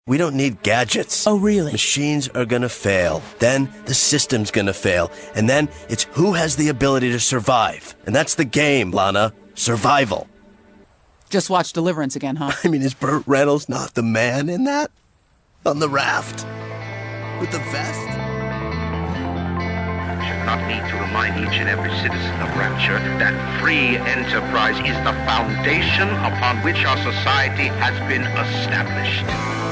We don't need gadgets. Oh, really? Machines are gonna fail. Then the system's gonna fail. And then it's who has the ability to survive. And that's the game, Lana. Survival. Just watch Deliverance again, huh? I mean, is Burt Reynolds not the man in that? On the raft? With the vest? Should not need to remind each and every citizen of Rapture that free enterprise is the foundation upon which our society has been established.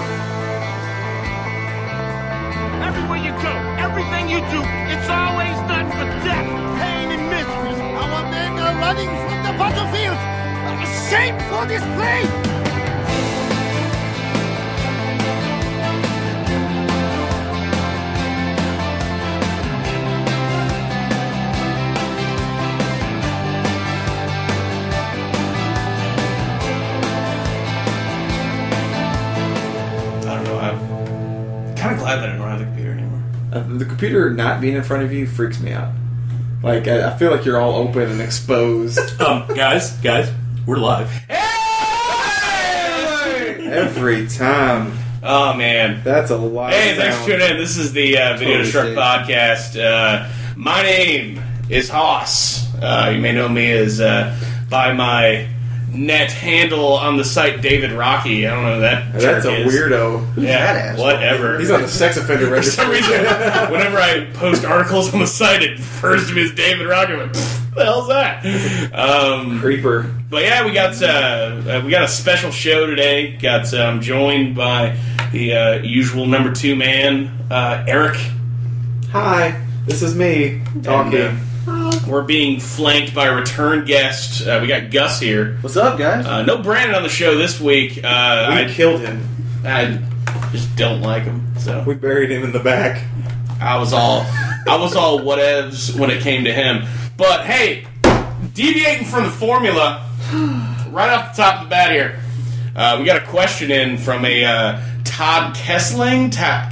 Everywhere you go, everything you do, it's always done for death, pain, and misery. Our men are running from the battlefield. A shameful display! I don't know. I'm kind of glad that I don't have the computer anymore. The computer not being in front of you freaks me out. Like, I feel like you're all open and exposed. Guys, we're live. Every time. Oh, man. That's a lot. Hey, thanks for tuning in. This is the Video Destruct podcast. My name is Hoss. You may know me as by my net handle on the site David Rocky. I don't know who that That's a is. Weirdo. Yeah, whatever. He's on the sex offender For register. some reason, whenever I post articles on the site, it refers to me as David Rocky. I'm like, what the hell's that? Creeper. But yeah, we got a special show today. I'm joined by the usual number 2 man, Eric. Hi, this is me talking. We're being flanked by a return guest. We got Gus here. What's up, guys? No Brandon on the show this week. We killed him. I just don't like him. So We buried him in the back. I was all whatevs when it came to him. But hey, deviating from the formula, right off the top of the bat here, we got a question in from a Todd Kessling. Todd.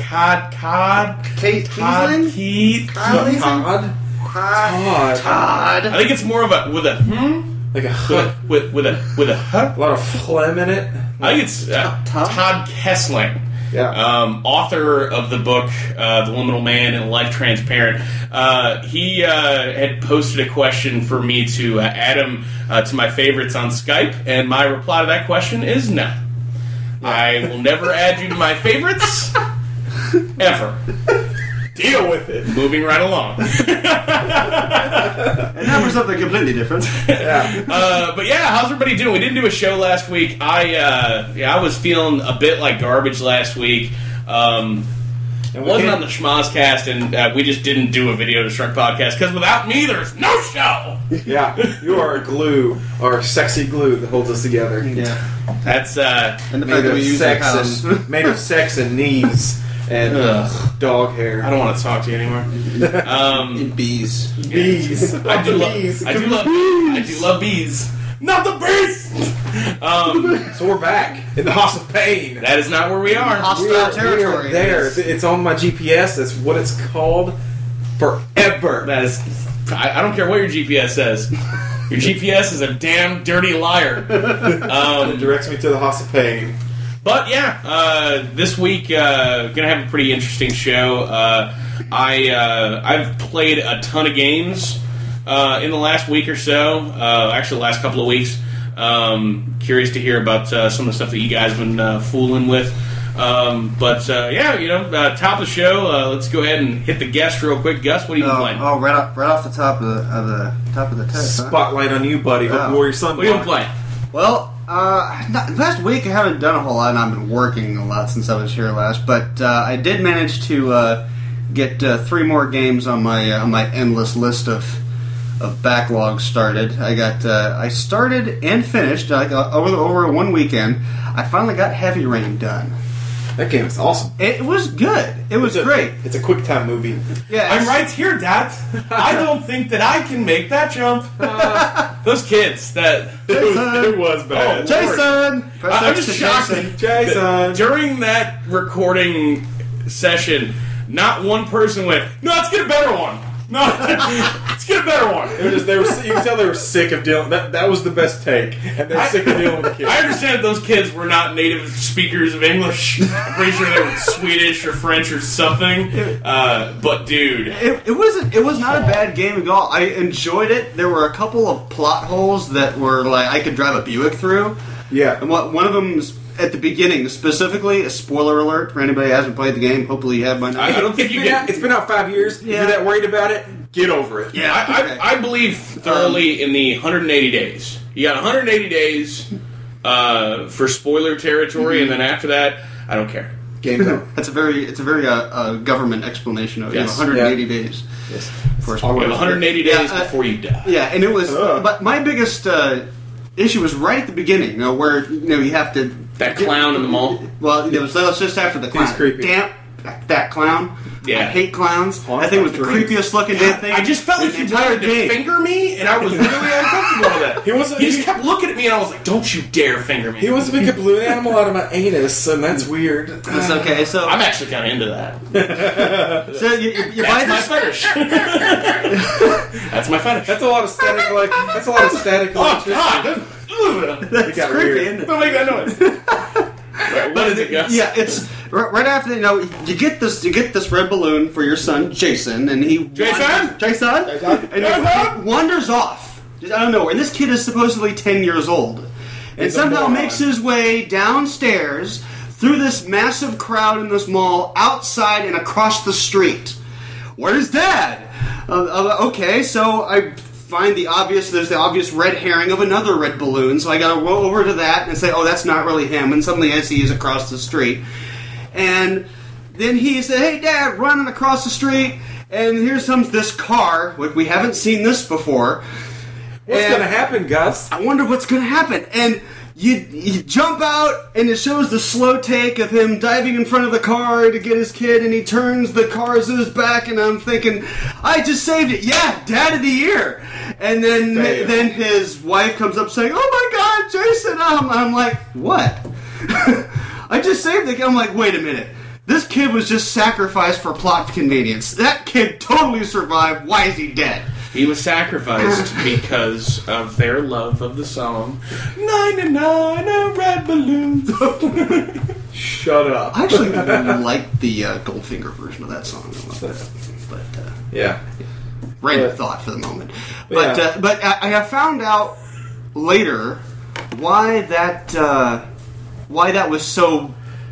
I think it's more of a with a Like a with a huh. A lot of phlegm in it. I think it's Todd Kessling. Yeah. Author of the book The Liminal Man and Life Transparent. He had posted a question for me to add him to my favorites on Skype, and my reply to that question is no. I will never add you to my favorites ever. Deal with it. Moving right along. And now for something completely different. Yeah. But yeah, how's everybody doing? We didn't do a show last week. I was feeling a bit like garbage last week. Wasn't on the Schmozcast, and we just didn't do a Video Destruct podcast because without me, there's no show. Yeah, you are a glue, or sexy glue that holds us together. Yeah. That's And the fact that we use the house. Made of sex and knees and dog hair. I don't want to talk to you anymore. And bees. Bees. I do love bees. Not the bees. So we're back in the House of Pain. That is not where we are. Hostile territory. We are there. It's on my GPS. That's what it's called forever. That is. I don't care what your GPS says. Your GPS is a damn dirty liar. It directs me to the House of Pain. But yeah, this week gonna have a pretty interesting show. I've played a ton of games in the last week or so. Actually, the last couple of weeks. Curious to hear about some of the stuff that you guys have been fooling with. Yeah, top of the show. Let's go ahead and hit the guest real quick. Gus, what are you playing? Oh, right off the top of the test. Huh? Spotlight on you, buddy. Hope you wore your sunblock. What are you playing? Well, the past week I haven't done a whole lot, and I've been working a lot since I was here last. But I did manage to get 3 more games on my endless list of backlogs started. I started and finished over one weekend. I finally got Heavy Rain done. That game is awesome. It was good. It was great. It's a quick time movie. Yeah, I'm right here, Dad. I don't think that I can make that jump. Those kids, It was bad. Jason! I'm just shocked. Jason! During that recording session, not one person went, "No, let's get a better one." No, let's get a better one. You can tell they were sick of dealing. That was the best take, and they're sick of dealing with the kids. I understand that those kids were not native speakers of English. I'm pretty sure they were Swedish or French or something. But dude, it was not a bad game at all. I enjoyed it. There were a couple of plot holes that were like I could drive a Buick through. Yeah, and one of them is at the beginning, specifically. A spoiler alert for anybody who hasn't played the game. Hopefully, you have by now. I don't think it's been out 5 years. Yeah. If you're that worried about it, get over it. Yeah, I believe thoroughly in the 180 days. You got 180 days for spoiler territory, and then after that, I don't care. Game's out. It's a very government explanation of Yes. 180 days. Yes. For You have 180 days Yeah, before you die. Yeah, and it was. But my biggest issue was right at the beginning. Where you have to. That clown in the mall. Well, that was just after the clown. He's creepy. Damn, that clown. Yeah. I hate clowns. Haunts I think it was my the dreams. creepiest looking damn thing. I just felt like in he the entire wanted to game. finger me, and I was really uncomfortable with that. He just kept looking at me, and I was like, "Don't you dare finger me!" He wants to make a balloon animal out of my anus, and that's weird. It's okay. So I'm actually kind of into that. so you buy That's my this. fetish. That's my fetish. That's a lot of static. That's a lot of static. Oh God! That's got creepy, weird. isn't it? Don't make that noise. Right, what is it, Gus? Yeah, it's right after you get this red balloon for your son Jason, and he Jason, and he wanders off out of nowhere. And this kid is supposedly 10 years old, and He's a somehow moron. makes his way downstairs through this massive crowd in this mall, outside and across the street. Where's Dad? Okay, so I find there's the obvious red herring of another red balloon, so I gotta roll over to that and say, oh, that's not really him, and suddenly I see he's across the street. And then he said, hey, Dad, running across the street, and here comes this car, like we haven't seen this before. What's And going to happen, Gus? I wonder what's gonna happen. And you jump out, and it shows the slow take of him diving in front of the car to get his kid, and he turns the cars to his back, and I'm thinking, I just saved it. Yeah, Dad of the Year. And then his wife comes up saying, oh my God, Jason. I'm like, what? I just saved the kid. I'm like, wait a minute. This kid was just sacrificed for plot convenience. That kid totally survived. Why is he dead? He was sacrificed because of their love of the song 99 red balloons. Shut up. I actually really liked the Goldfinger version of that song. I love that. But Yeah. random But- thought for the moment. Yeah. But I have found out later why that was so.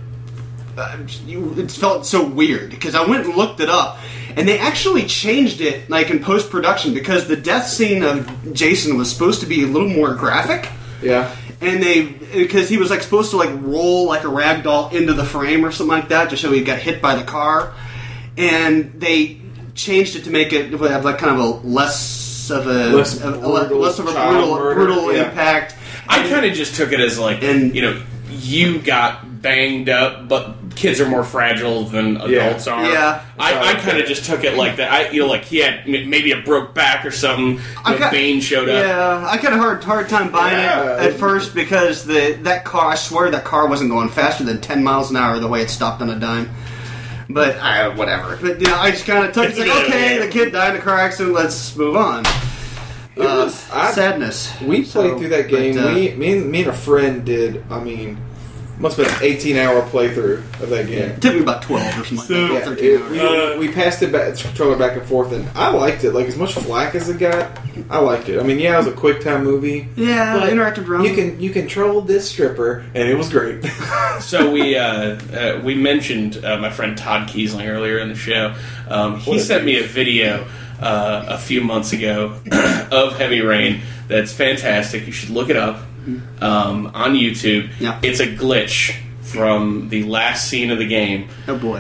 It felt so weird because I went and looked it up, and they actually changed it like in post production because the death scene of Jason was supposed to be a little more graphic. Yeah. And because he was like supposed to like roll like a rag doll into the frame or something like that to show he got hit by the car, and they changed it to make it have like kind of a less of a brutal yeah. impact. I kind of just took it as like, you got banged up, but kids are more fragile than adults are. Yeah. I kind of just took it like that. Like he had maybe a broke back or something. Bane showed up. Yeah, I kind of hard time buying it at first because that car, I swear that car wasn't going faster than 10 miles an hour the way it stopped on a dime. But whatever. But I just kind of took it like, okay, the kid died in a car accident. Let's move on. Sadness. We played through that game. Me and a friend did. I mean, must have been an 18-hour playthrough of that game. It took me about 12 or something like that. Yeah, 13 hours. we passed it back, controller back and forth, and I liked it. Like as much flack as it got, I liked it. I mean, yeah, it was a quick time movie. Yeah, but interactive drama. You controlled this stripper, and it was great. So we mentioned my friend Todd Kiesling earlier in the show. He sent me a video a few months ago of Heavy Rain that's fantastic. You should look it up on YouTube. Yeah. It's a glitch from the last scene of the game. Oh boy.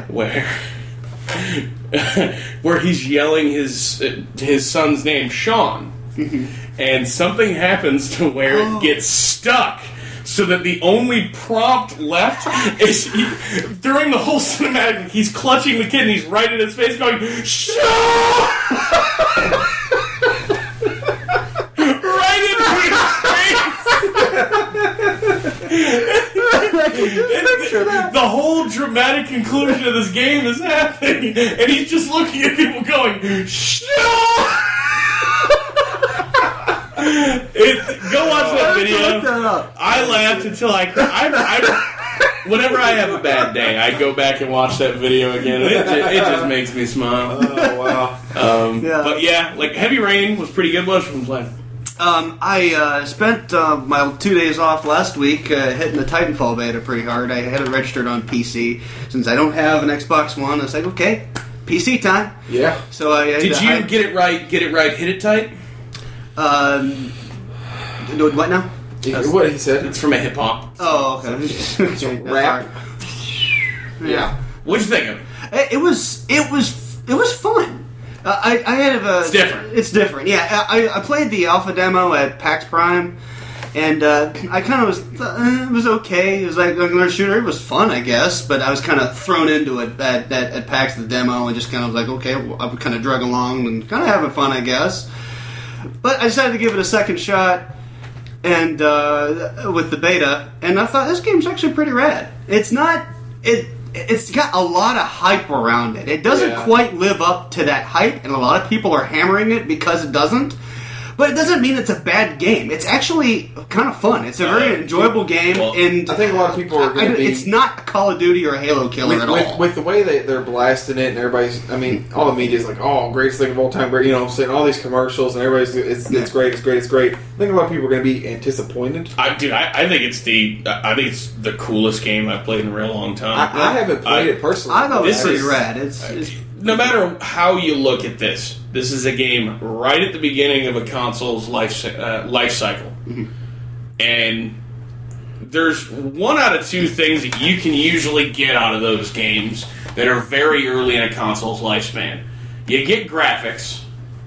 Where he's yelling his son's name, Sean. And something happens to where it gets stuck. So that the only prompt left is during the whole cinematic, he's clutching the kid and he's right in his face going, Sean! Right into his face! The whole real dramatic conclusion of this game is happening, and he's just looking at people going, "Shut up!" Go watch that video. I laughed until I cried. Whenever I have a bad day, I go back and watch that video again. And it just makes me smile. Oh wow! But yeah, like Heavy Rain was pretty good. What else was playing? I spent my 2 days off last week hitting the Titanfall beta pretty hard. I had it registered on PC. Since I don't have an Xbox One, I was like, okay, PC time. Yeah. So I Did you get it right, hit it tight? What now? What he said? It's from a hip hop. Oh, okay. It's a rap. Yeah. What'd you think of it? It was fun. I had It's different. It's different. Yeah, I played the alpha demo at PAX Prime, and I kind of was. It was okay. It was like another shooter. It was fun, I guess, but I was kind of thrown into it at PAX, the demo, and just kind of was like, okay, well, I would kind of drug along and kind of having fun, I guess. But I decided to give it a second shot, and with the beta, and I thought this game's actually pretty rad. It's not it. It's got a lot of hype around it. It doesn't quite live up to that hype, and a lot of people are hammering it because it doesn't. But it doesn't mean it's a bad game. It's actually kind of fun. It's a very enjoyable game, and I think a lot of people are going to be... It's not a Call of Duty or a Halo killer at all. With the way they're blasting it, and everybody's... I mean, all the media's like, oh, greatest thing of all time, great, saying all these commercials, and everybody's... It's great, it's great, it's great. I think a lot of people are going to be disappointed. I think it's the coolest game I've played in a real long time. I haven't played it personally. I thought it was pretty rad. It's no matter how you look at this is a game right at the beginning of a console's life cycle. Mm-hmm. And there's 1 out of 2 things that you can usually get out of those games that are very early in a console's lifespan. You get graphics,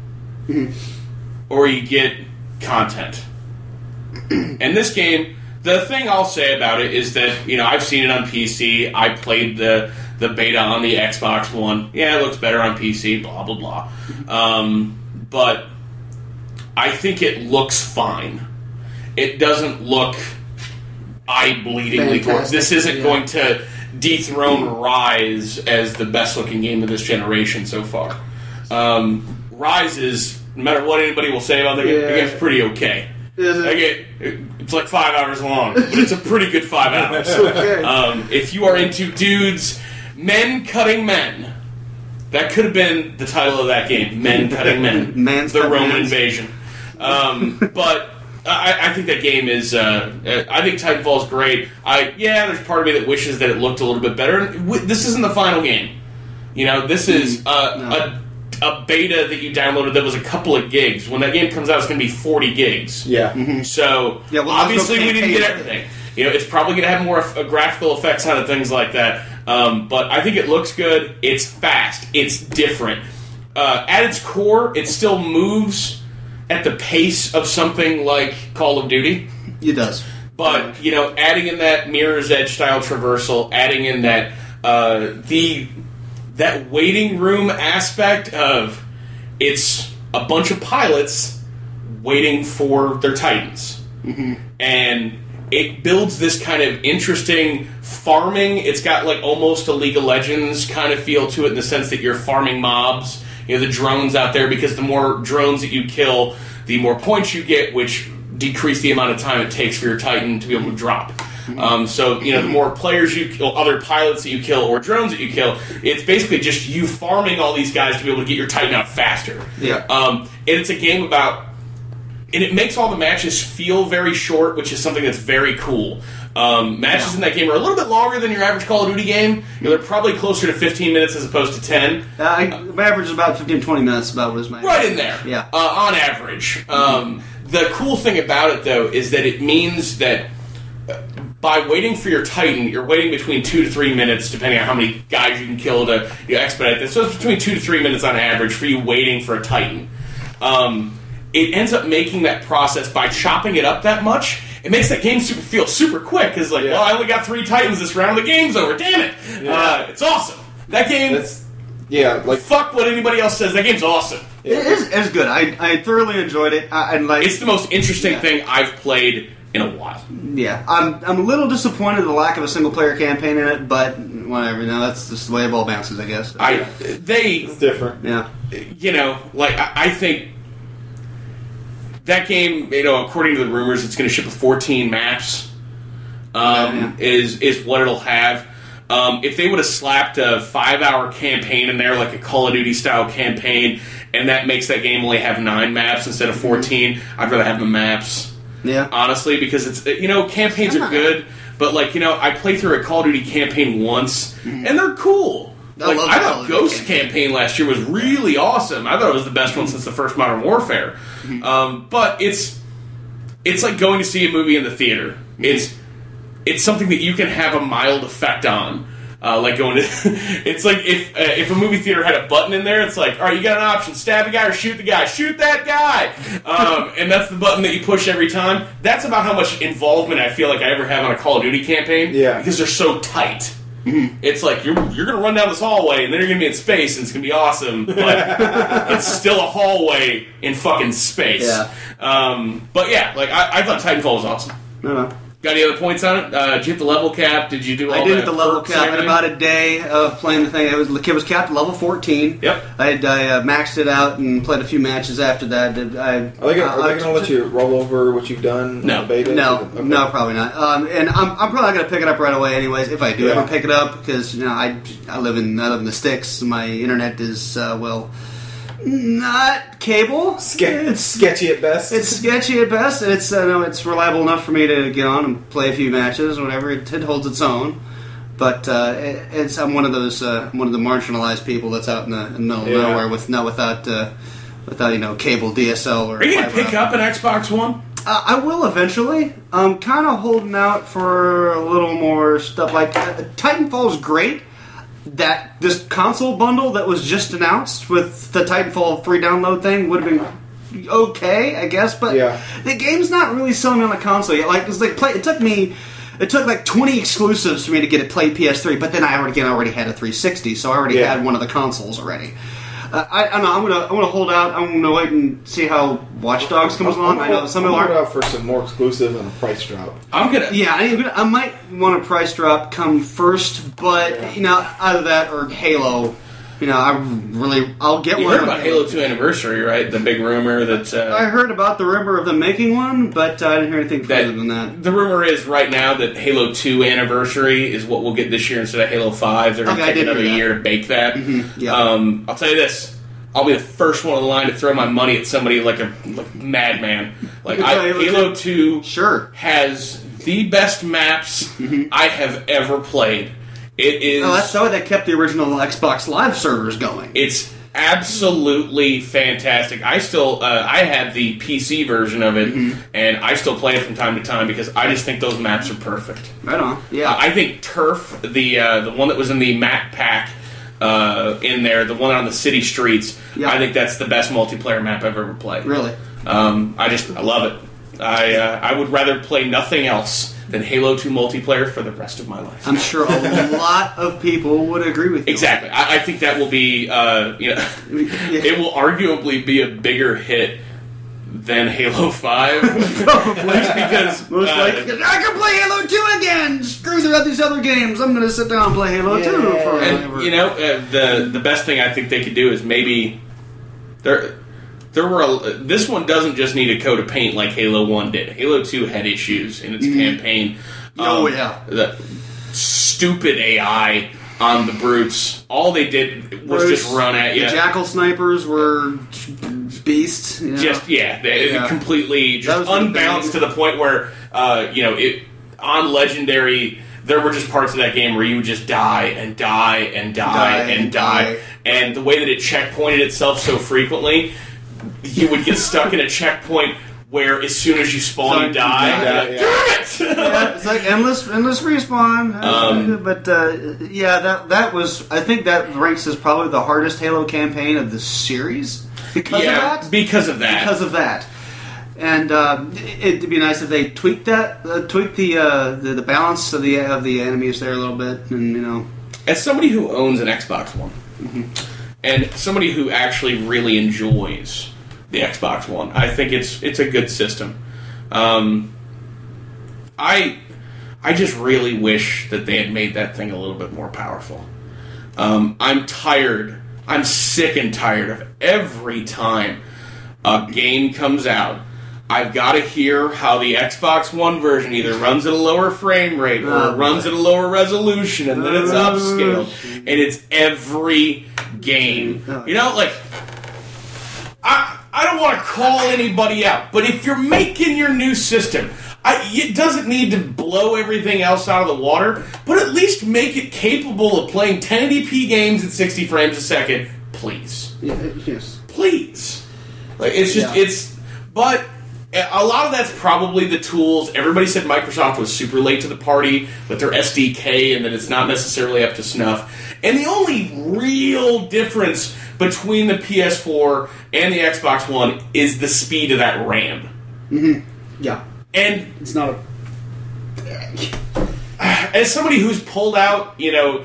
or you get content. And this game, the thing I'll say about it is that, I've seen it on PC. I played the beta on the Xbox One. Yeah, it looks better on PC, blah, blah, blah. But I think it looks fine. It doesn't look eye-bleedingly gorgeous. This isn't going to dethrone Rise as the best-looking game of this generation so far. Rise is, no matter what anybody will say about the game, it's pretty okay. It's like 5 hours long, but it's a pretty good 5 hours. If you are into dudes, men cutting men, that could have been the title of that game. Men cutting men. The Roman invasion. But I think that game is. I think Titanfall is great. There's part of me that wishes that it looked a little bit better. This isn't the final game. This is a beta that you downloaded that was a couple of gigs. When that game comes out, it's going to be 40 gigs. Yeah. Mm-hmm. So obviously we didn't get everything. It's probably going to have more graphical effects on it, things like that. But I think it looks good. It's fast. It's different. At its core, it still moves at the pace of something like Call of Duty. It does. But, adding in that Mirror's Edge style traversal, adding in that that waiting room aspect of it's a bunch of pilots waiting for their Titans. Mm-hmm. And it builds this kind of interesting farming. It's got like almost a League of Legends kind of feel to it in the sense that you're farming mobs, the drones out there, because the more drones that you kill, the more points you get, which decrease the amount of time it takes for your Titan to be able to drop. So, the more players you kill, other pilots that you kill, or drones that you kill, it's basically just you farming all these guys to be able to get your Titan out faster. Yeah. And it's a game about... And it makes all the matches feel very short, which is something that's very cool. Matches in that game are a little bit longer than your average Call of Duty game. They're probably closer to 15 minutes as opposed to 10. My average is about 15-20 minutes, about what is my average. Right in there. Yeah. On average. The cool thing about it, though, is that it means that by waiting for your Titan, you're waiting between 2 to 3 minutes, depending on how many guys you can kill to expedite this. So it's between 2 to 3 minutes on average for you waiting for a Titan. It ends up making that process, by chopping it up that much, it makes that game feel super quick. Because, well, I only got 3 Titans this round, the game's over. Damn it! Yeah. It's awesome. That game... fuck what anybody else says. That game's awesome. It's good. I thoroughly enjoyed it. It's the most interesting thing I've played in a while. Yeah, I'm a little disappointed in the lack of a single player campaign in it, but whatever. No, that's just the way the ball bounces, I guess. It's different. Yeah. You know, like I think that game, you know, according to the rumors, it's going to ship with 14 maps. Is what it'll have. If they would have slapped a 5-hour campaign in there, like a Call of Duty style campaign, and that makes that game only have 9 maps instead of 14, I'd rather have the maps. Yeah. Honestly, because it's, you know, campaigns are good, but like, you know, I played through a Call of Duty campaign once, and they're cool. Like, I thought Ghost campaign last year was really awesome. I thought it was the best one since the first Modern Warfare. But it's like going to see a movie in the theater. It's something that you can have a mild effect on. Like going to, it's like if a movie theater had a button in there, it's like, all right, you got an option: stab the guy or shoot the guy. Shoot that guy, and that's the button that you push every time. That's about how much involvement I feel like I ever have on a Call of Duty campaign. Yeah, because they're so tight. It's like you're gonna run down this hallway and then you're gonna be in space and it's gonna be awesome, but it's still a hallway in fucking space. Yeah. But yeah, like I thought Titanfall was awesome. No. Got any other points on it? Did you hit the level cap? Did you do all that? I did hit the level perks and cap in everything? about a day of playing the thing. It was capped at level 14. Yep. I maxed it out and played a few matches after that. Are they going to let you roll over what you've done? No. in the beta? No, Okay. no, probably not. And I'm probably not going to pick it up right away, anyways. If I do Yeah. ever pick it up, because you know I live in the sticks. My internet is not cable. It's sketchy at best. It's sketchy at best. It's no, it's reliable enough for me to get on and play a few matches, or whatever. It holds its own. But I'm one of those one of the marginalized people that's out in the middle of nowhere without you know cable DSL or. Are you gonna fiber pick optic. up an Xbox One? I will eventually. I'm kind of holding out for a little more stuff. Like Titanfall is great. That this console bundle that was just announced with the Titanfall free download thing would have been okay, I guess. But the game's not really selling me on the console yet. Like it took like 20 exclusives for me to get it play PS3. But then I already had a 360, so I already had one of the consoles already. I don't know. I'm gonna hold out. I'm gonna wait and see how Watch Dogs comes along. I know some people hold are out for some more exclusive and a price drop. I'm gonna. Yeah, I might want a price drop come first, but you know, either that or Halo. You know, I'll get You one. heard about Halo 2 Anniversary, right? The big rumor that I heard about the rumor of them making one, but I didn't hear anything further than that. The rumor is right now that Halo 2 Anniversary is what we'll get this year instead of Halo 5. They're going to take another year to bake that. Yeah. I'll tell you this. I'll be the first one in line to throw my money at somebody like a madman. Like Halo 2 has the best maps I have ever played. It is. Oh, that's why they kept the original Xbox Live servers going. It's absolutely fantastic. I still, I have the PC version of it, and I still play it from time to time because I just think those maps are perfect. Right on. Yeah. I think Turf, the one that was in the map pack in there, the one on the city streets, I think that's the best multiplayer map I've ever played. Really? I love it. I would rather play nothing else than Halo 2 multiplayer for the rest of my life. I'm sure a lot of people would agree with you. Exactly. I think that will be, it will arguably be a bigger hit than Halo 5. Probably. Because most likely, I can play Halo 2 again! Screw these other games. I'm going to sit down and play Halo 2 for and, you know, the best thing I think they could do is maybe this one doesn't just need a coat of paint like Halo 1 did. Halo 2 had issues in its campaign. The stupid AI on the brutes. All they did was just run at you. The Jackal snipers were beasts. You know? They completely just unbalanced to the point where, on Legendary, there were just parts of that game where you would just die and die and die and die. And the way that it checkpointed itself so frequently, you would get stuck in a checkpoint where as soon as you spawn, you die. Damn it! It's like endless respawn. That was. I think that ranks as probably the hardest Halo campaign of the series because of that. And it'd be nice if they tweaked the balance of the enemies there a little bit, and you know. As somebody who owns an Xbox One, and somebody who actually really enjoys the Xbox One, I think it's a good system. I I just really wish that they had made that thing a little bit more powerful. I'm tired. I'm sick and tired of every time a game comes out, I've got to hear how the Xbox One version either runs at a lower frame rate or runs at a lower resolution, and then it's upscaled. And it's every game. You know, like, I don't want to call anybody out, but if you're making your new system, it doesn't need to blow everything else out of the water, but at least make it capable of playing 1080p games at 60 frames a second, please. Yes. Please. Like, it's just, but a lot of that's probably the tools. Everybody said Microsoft was super late to the party with their SDK and that it's not necessarily up to snuff. And the only real difference between the PS4 and the Xbox One is the speed of that RAM. Mm-hmm. Yeah. And it's not as somebody who's pulled out,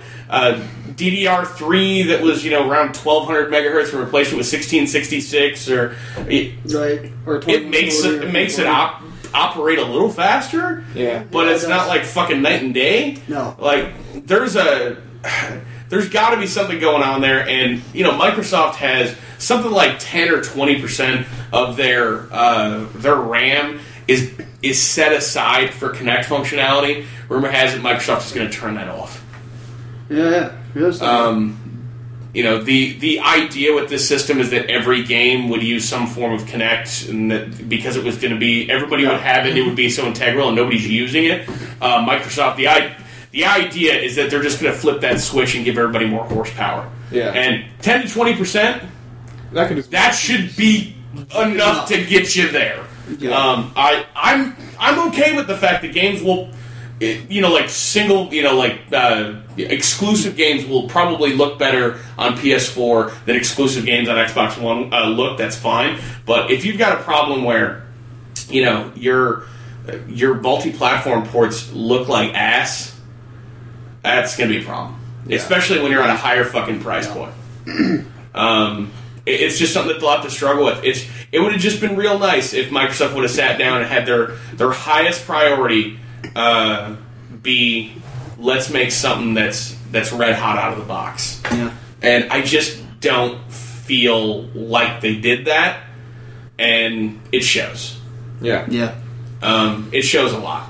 DDR3 that was, around 1200 megahertz and replaced it with 1666, or it makes it operate a little faster. Yeah, but it's not like fucking night and day. No, like there's got to be something going on there, and Microsoft has something like 10 or 20% of their RAM is set aside for Kinect functionality. Rumor has it Microsoft is going to turn that off. Yeah. Yes. The idea with this system is that every game would use some form of Kinect, and that because it was going to be everybody would have it, it would be so integral, and nobody's using it. Microsoft, the idea is that they're just going to flip that switch and give everybody more horsepower. Yeah. And 10 to 20%, that should be enough to get you there. Yeah. I'm okay with the fact that games will, exclusive games will probably look better on PS4 than exclusive games on Xbox One look. That's fine. But if you've got a problem where, your multi-platform ports look like ass, that's going to be a problem. Yeah. Especially when you're at a higher fucking price point. It's just something that they'll have to struggle with. It would have just been real nice if Microsoft would have sat down and had their highest priority be, let's make something that's red hot out of the box. Yeah. And I just don't feel like they did that, and it shows. Yeah. Yeah. It shows a lot.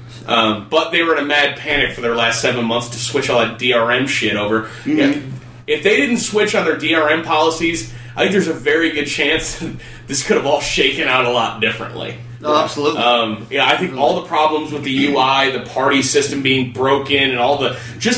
But they were in a mad panic for their last 7 months to switch all that DRM shit over. Mm-hmm. Yeah. If they didn't switch on their DRM policies, I think there's a very good chance this could have all shaken out a lot differently. Oh, absolutely. I think all the problems with the UI, the party system being broken, and all the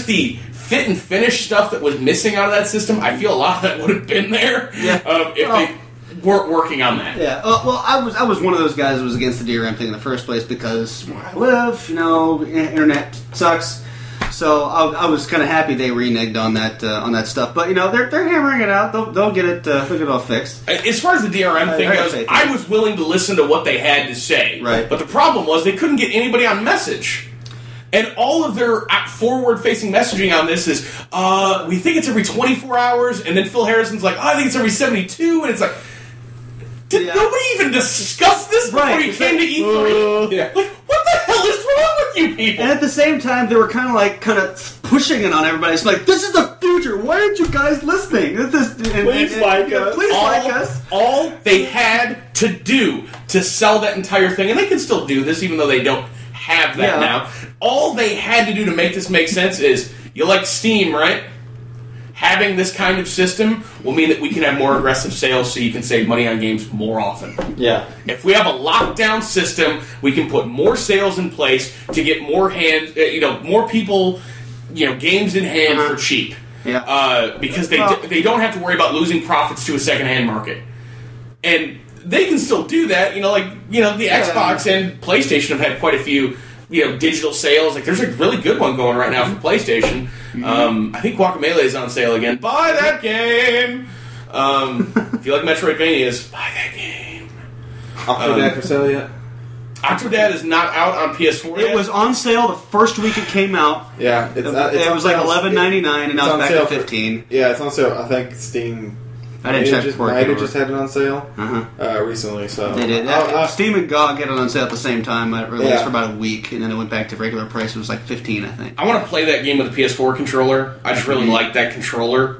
fit and finish stuff that was missing out of that system, I feel a lot of that would have been there if they weren't working on that. Yeah. Well, I was one of those guys who was against the DRM thing in the first place because where I live, internet sucks. So I was kind of happy they reneged on that stuff. But they're hammering it out. They'll get it all fixed. As far as the DRM thing goes, I was willing to listen to what they had to say. Right. But the problem was they couldn't get anybody on message. And all of their forward-facing messaging on this is, we think it's every 24 hours, and then Phil Harrison's like, I think it's every 72, and it's like, did nobody even discuss this before you came to E3? Yeah. Like, what the hell is wrong with you people? And at the same time, they were kind of pushing it on everybody. It's like, this is the future. Why aren't you guys listening? Please like us. Please like us. All they had to do to sell that entire thing, and they can still do this even though they don't have that now. All they had to do to make this make sense is, you like Steam, right? Having this kind of system will mean that we can have more aggressive sales so you can save money on games more often. Yeah. If we have a lockdown system, we can put more sales in place to get more more people, games in hand for cheap. Yeah. Because they don't have to worry about losing profits to a secondhand market. And they can still do that, the Xbox and PlayStation have had quite a few digital sales. Like, there's a really good one going right now for PlayStation. I think Guacamelee is on sale again. Buy that game! If you like Metroidvanias, buy that game. Octodad for sale yet? Octodad is not out on PS4 yet. It was on sale the first week it came out. Yeah. It was like $11.99, and now it's back to $15. Yeah, it's on sale. I think Steam I didn't check before. Might have just had it on sale Uh-huh. recently. So They did. Steam and GOG had it on sale at the same time. It released for about a week, and then it went back to regular price. It was like $15, I think. I want to play that game with a PS4 controller. I just really like that controller.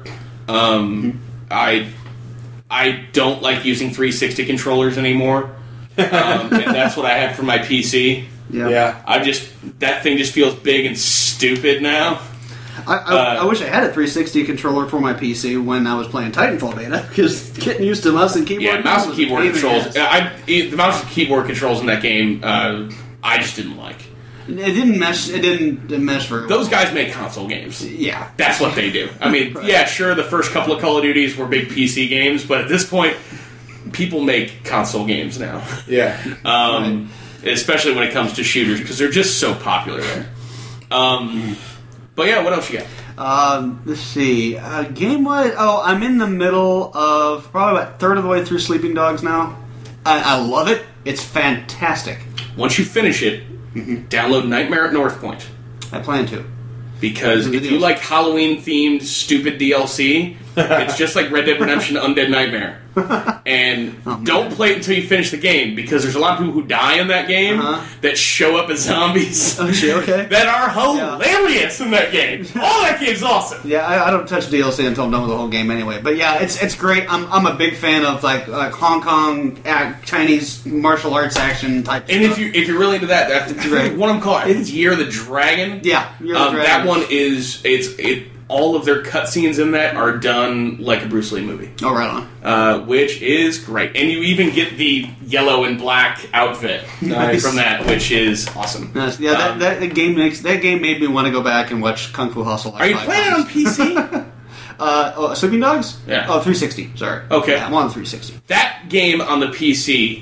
I don't like using 360 controllers anymore, and that's what I have for my PC. Yeah. That thing just feels big and stupid now. I wish I had a 360 controller for my PC when I was playing Titanfall beta, because getting used to mouse and keyboard. Yeah, mouse and keyboard controls. The mouse and keyboard controls in that game, I just didn't like. It didn't mesh. It didn't mesh very well. Those guys make console games. Yeah, that's what they do. I mean, yeah, sure, the first couple of Call of Duties were big PC games, but at this point, people make console games now. Yeah, especially when it comes to shooters, because they're just so popular there. But yeah, what else you got? Let's see. Game-wise, I'm in the middle of probably about a third of the way through Sleeping Dogs now. I love it. It's fantastic. Once you finish it, download Nightmare at North Point. I plan to. Because if you like Halloween-themed stupid DLC, it's just like Red Dead Redemption Undead Nightmare. And don't play it until you finish the game, because there's a lot of people who die in that game that show up as zombies okay. that are hilarious in that game. Oh, that game's awesome. Yeah, I don't touch DLC until I'm done with the whole game anyway. But yeah, it's great. I'm a big fan of like Hong Kong Chinese martial arts action type. And stuff. if you're really into that, that's great. One of them called, I think it's Year of the Dragon. Yeah, Year of the Dragon. That one is all of their cutscenes in that are done like a Bruce Lee movie. Oh, right on. Which is great. And you even get the yellow and black outfit from that, which is awesome. Nice. Yeah, that game made me want to go back and watch Kung Fu Hustle. Like are you playing it on PC? Sleeping Dogs? Yeah. Oh, 360. Sorry. Okay. Yeah, I'm on 360. That game on the PC,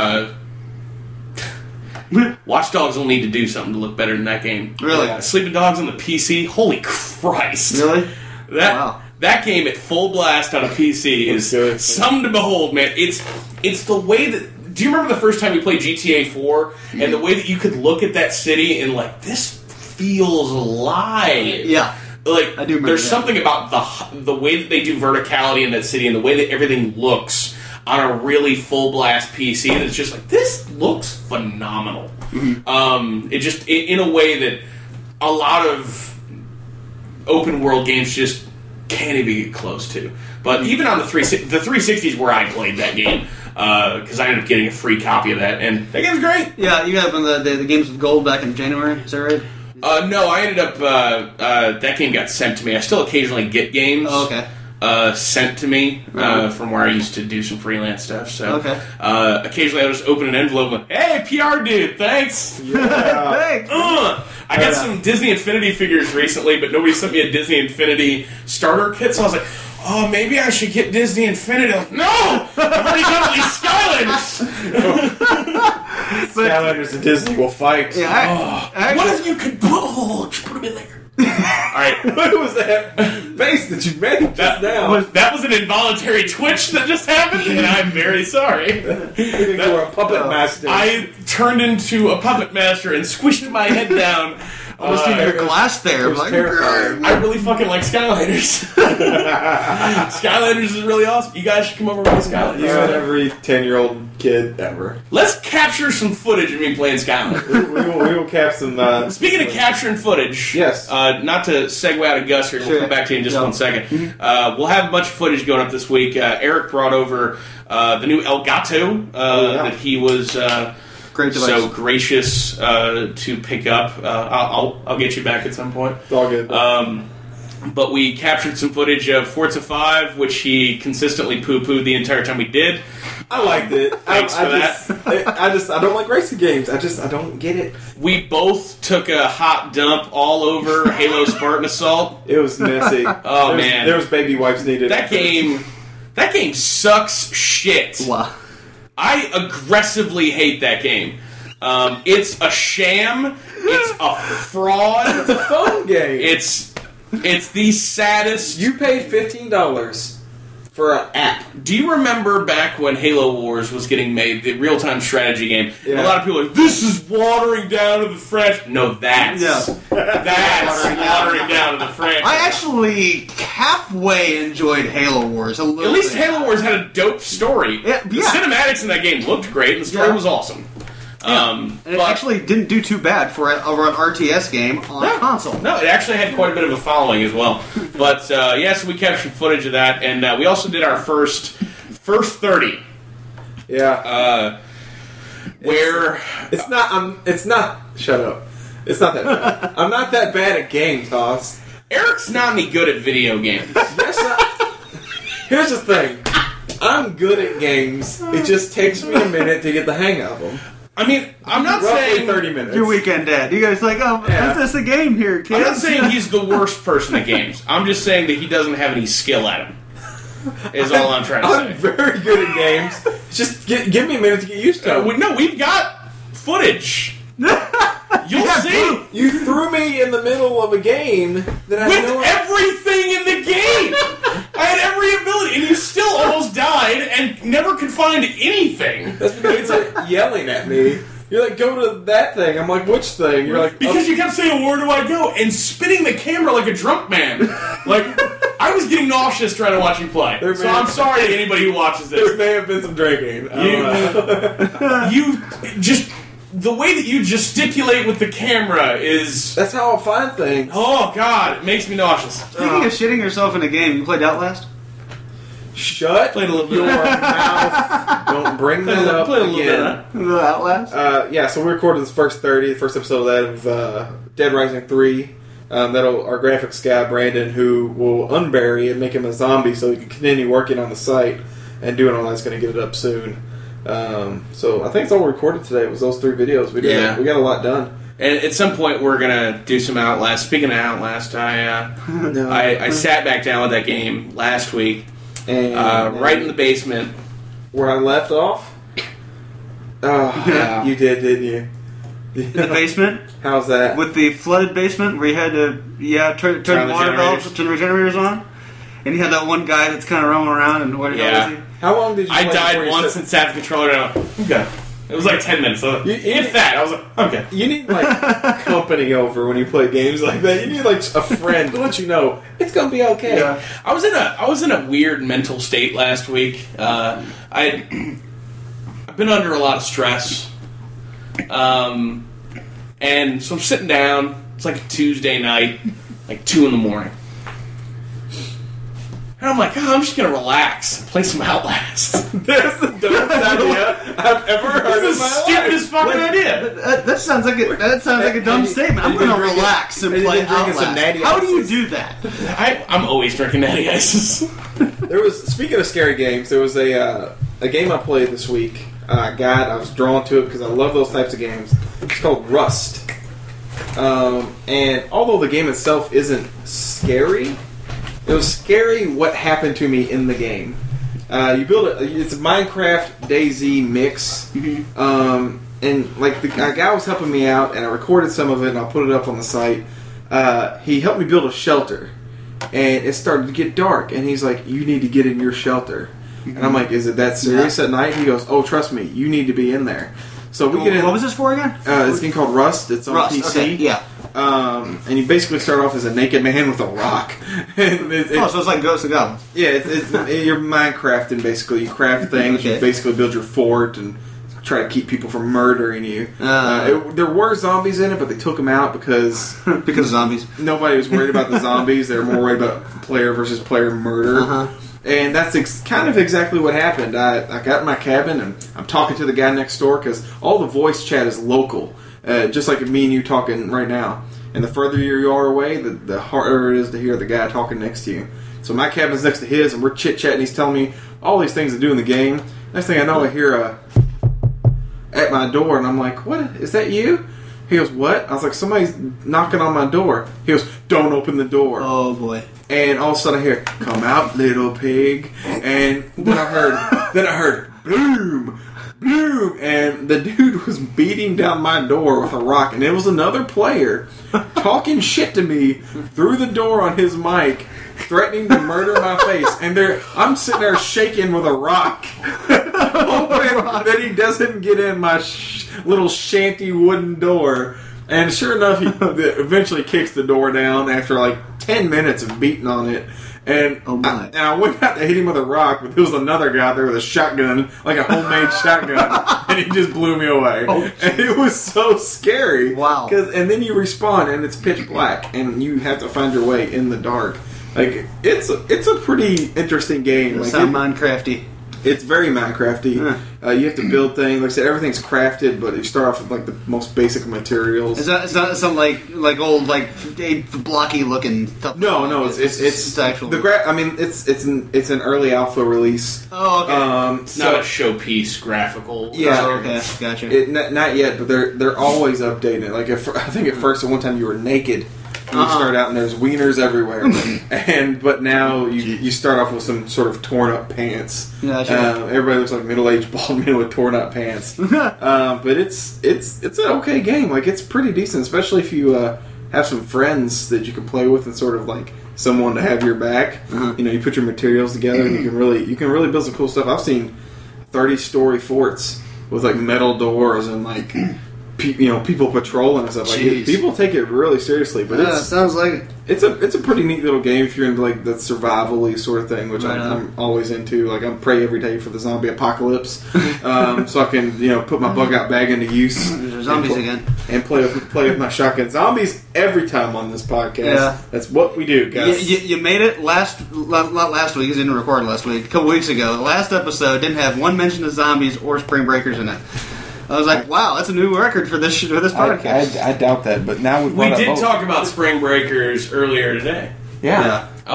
Watch Dogs will need to do something to look better than that game. Really? Sleeping Dogs on the PC? Holy Christ. Really? That game at full blast on a PC is something to behold, man. It's the way that... Do you remember the first time you played GTA 4? And the way that you could look at that city and like, this feels alive. Yeah. Like, I do remember there's that. something about the way that they do verticality in that city and the way that everything looks on a really full blast PC, and it's just like, this looks phenomenal. It just in a way that a lot of open world games just can't even get close to. But even on the 360 is where I played that game, because I ended up getting a free copy of that, and that game's great. Yeah, you got the games with gold back in January. Is that right? No, I ended up that game got sent to me. I still occasionally get games. Oh, okay. Sent to me from where I used to do some freelance stuff. So occasionally I'll just open an envelope and hey, PR dude, thanks. Yeah. Thanks. I got some Disney Infinity figures recently, but nobody sent me a Disney Infinity starter kit, so I was like, oh, maybe I should get Disney Infinity. Like, no! I've already got these Skylanders! Skylanders and Disney will fight. Yeah, what if you could just put them in there? Alright. What was that face that you made just now? That was an involuntary twitch that just happened, and I'm very sorry. You were a puppet master. I turned into a puppet master and squished my head down. I was seeing your glass there. was terrifying. I really fucking like Skylanders. Skylanders is really awesome. You guys should come over and play Skylanders. You and every 10-year-old kid ever. Let's capture some footage of me playing Skylanders. We will cap some... Speaking of capturing footage, yes. Not to segue out of Gus here, we'll come back to you in just 1 second. We'll have a bunch of footage going up this week. Eric brought over the new Elgato that he was... Great device. So gracious to pick up. I'll get you back at some point. It's all good. But we captured some footage of Forza 5, which he consistently poo-pooed the entire time we did. I liked it. Thanks for that. I don't like racing games. I don't get it. We both took a hot dump all over Halo Spartan Assault. It was messy. Man. There was baby wipes needed. That game sucks shit. Wow. I aggressively hate that game. It's a sham. It's a fraud. It's a phone game. It's the saddest. You paid $15 for an app. Do you remember back when Halo Wars was getting made, the real-time strategy game? Yeah. A lot of people are like, this is watering down to the franchise. No, that's watering down to the franchise. I actually halfway enjoyed Halo Wars. At least Halo Wars had a dope story. Yeah, The cinematics in that game looked great, and the story was awesome. And it actually didn't do too bad for an RTS game on console. No, it actually had quite a bit of a following as well. But so we captured footage of that, and we also did our first 30. Yeah. Where it's not. Shut up. It's not that bad. I'm not that bad at games, Hoss. Eric's not any good at video games. Here's the thing. I'm good at games. It just takes me a minute to get the hang of them. I mean, I'm not Roughly saying 30 minutes. Your weekend dad. You guys like, is this a game here, kids? I'm not saying he's the worst person at games. I'm just saying that he doesn't have any skill at them. Is all I'm trying to say. I'm very good at games. Just give me a minute to get used to it. No, we've got footage. You'll see. You threw me in the middle of a game that I with know everything in the game. I had every ability, and you still almost died and never could find anything. That's because you're yelling at me. You're like, go to that thing. I'm like, which thing? You're like, because you kept saying, where do I go? And spinning the camera like a drunk man. Like, I was getting nauseous trying to watch you play. So I'm sorry to anybody who watches this. There may have been some drinking. You just... The way that you gesticulate with the camera is... That's how I'll find things. Oh, God. It makes me nauseous. Speaking of shitting yourself in a game, you played Outlast? Shut Played a little bit. your mouth. Don't bring that up Played a little again. bit of Outlast? So we recorded this first episode of that of Dead Rising 3. Our graphics guy, Brandon, who will unbury and make him a zombie so he can continue working on the site and doing all that's going to get it up soon. So I think it's all we recorded today was those 3 videos. We got a lot done. And at some point we're gonna do some Outlast. Speaking of Outlast, I sat back down with that game last week, and right in the basement where I left off. Oh, yeah. You did, didn't you? In the basement? How's that? With the flooded basement where you had to turn the water valves, turn the generators on, and you had that one guy that's kind of roaming around. And what is he? How long did you? I died once and sat the controller down. Okay. It was like 10 minutes. So if that, I was like, okay. You need like company over when you play games like that. You need like a friend to let you know it's gonna be okay. Yeah. I was in a weird mental state last week. I've been under a lot of stress, and so I'm sitting down. It's like a Tuesday night, like 2 a.m. And I'm like, I'm just going to relax and play some Outlast. That's the dumbest idea I've ever heard This is the stupidest fucking idea. That sounds like a dumb statement. I'm going to relax and play Outlast. How do you do that? I'm always drinking Natty Ices. Speaking of scary games, there was a game I played this week. I was drawn to it because I love those types of games. It's called Rust. And although the game itself isn't scary, it was scary what happened to me in the game. You build it's a Minecraft DayZ mix, and like the guy was helping me out, and I recorded some of it, and I'll put it up on the site. He helped me build a shelter, and it started to get dark, and he's like, "You need to get in your shelter," and I'm like, "Is it that serious at night?" He goes, "Oh, trust me, you need to be in there." So we get in. What was this for again? It's a game called Rust. It's on PC. Okay, yeah. And you basically start off as a naked man with a rock. So it's like Ghosts and Goblins. Yeah, you're Minecrafting basically. You craft things, you basically build your fort and try to keep people from murdering you. There were zombies in it, but they took them out because of zombies. Nobody was worried about the zombies. They were more worried about player versus player murder. And that's kind of exactly what happened. I got in my cabin and I'm talking to the guy next door because all the voice chat is local. Just like me and you talking right now. And the further you are away, the harder it is to hear the guy talking next to you. So my cabin's next to his, and we're chit-chatting. He's telling me all these things to do in the game. Next thing I know, I hear at my door, and I'm like, "What? Is that you?" He goes, "What?" I was like, "Somebody's knocking on my door." He goes, "Don't open the door." Oh, boy. And all of a sudden I hear, "Come out, little pig." And then I heard, boom. Boom! And the dude was beating down my door with a rock, and it was another player talking shit to me through the door on his mic, threatening to murder my face. And I'm sitting there shaking with a rock, hoping that he doesn't get in my little shanty wooden door. And sure enough, he eventually kicks the door down after like 10 minutes of beating on it. And I went out to hit him with a rock, but there was another guy there with a shotgun, like a homemade shotgun, and he just blew me away. And it was so scary. Wow. And then you respawn, and it's pitch black, and you have to find your way in the dark. Like, it's a pretty interesting game. It's like, Minecrafty. It's very Minecrafty. You have to build things. Like I said, everything's crafted, but you start off with like the most basic materials. Is that some like old like blocky looking stuff? No, it's actual. I mean, it's an early alpha release. Oh, okay. It's not a showpiece graphical. Yeah, Oh, okay, gotcha. Not yet, but they're always updating. Like I think at first, at one time, you were naked. And you start out and there's wieners everywhere, but now you start off with some sort of torn up pants. Gotcha. Everybody looks like middle-aged bald men with torn up pants. But it's an okay game. Like, it's pretty decent, especially if you have some friends that you can play with and sort of like someone to have your back. You know, you put your materials together and you can really build some cool stuff. I've seen 30-story forts with like metal doors and like. People patrolling and stuff. Like people take it really seriously, but it sounds like it's a pretty neat little game if you're into like the survival-y sort of thing, which I'm always into. Like I pray every day for the zombie apocalypse, so I can put my bug out bag into use. There's zombies again, and play with my shotgun. Zombies every time on this podcast. Yeah. That's what we do, guys. You made it not last week. You didn't record last week. A couple weeks ago, the last episode didn't have one mention of zombies or Spring Breakers in it. I was like, wow, that's a new record for this podcast. I doubt that, but now we did talk about Spring Breakers earlier today. Yeah. I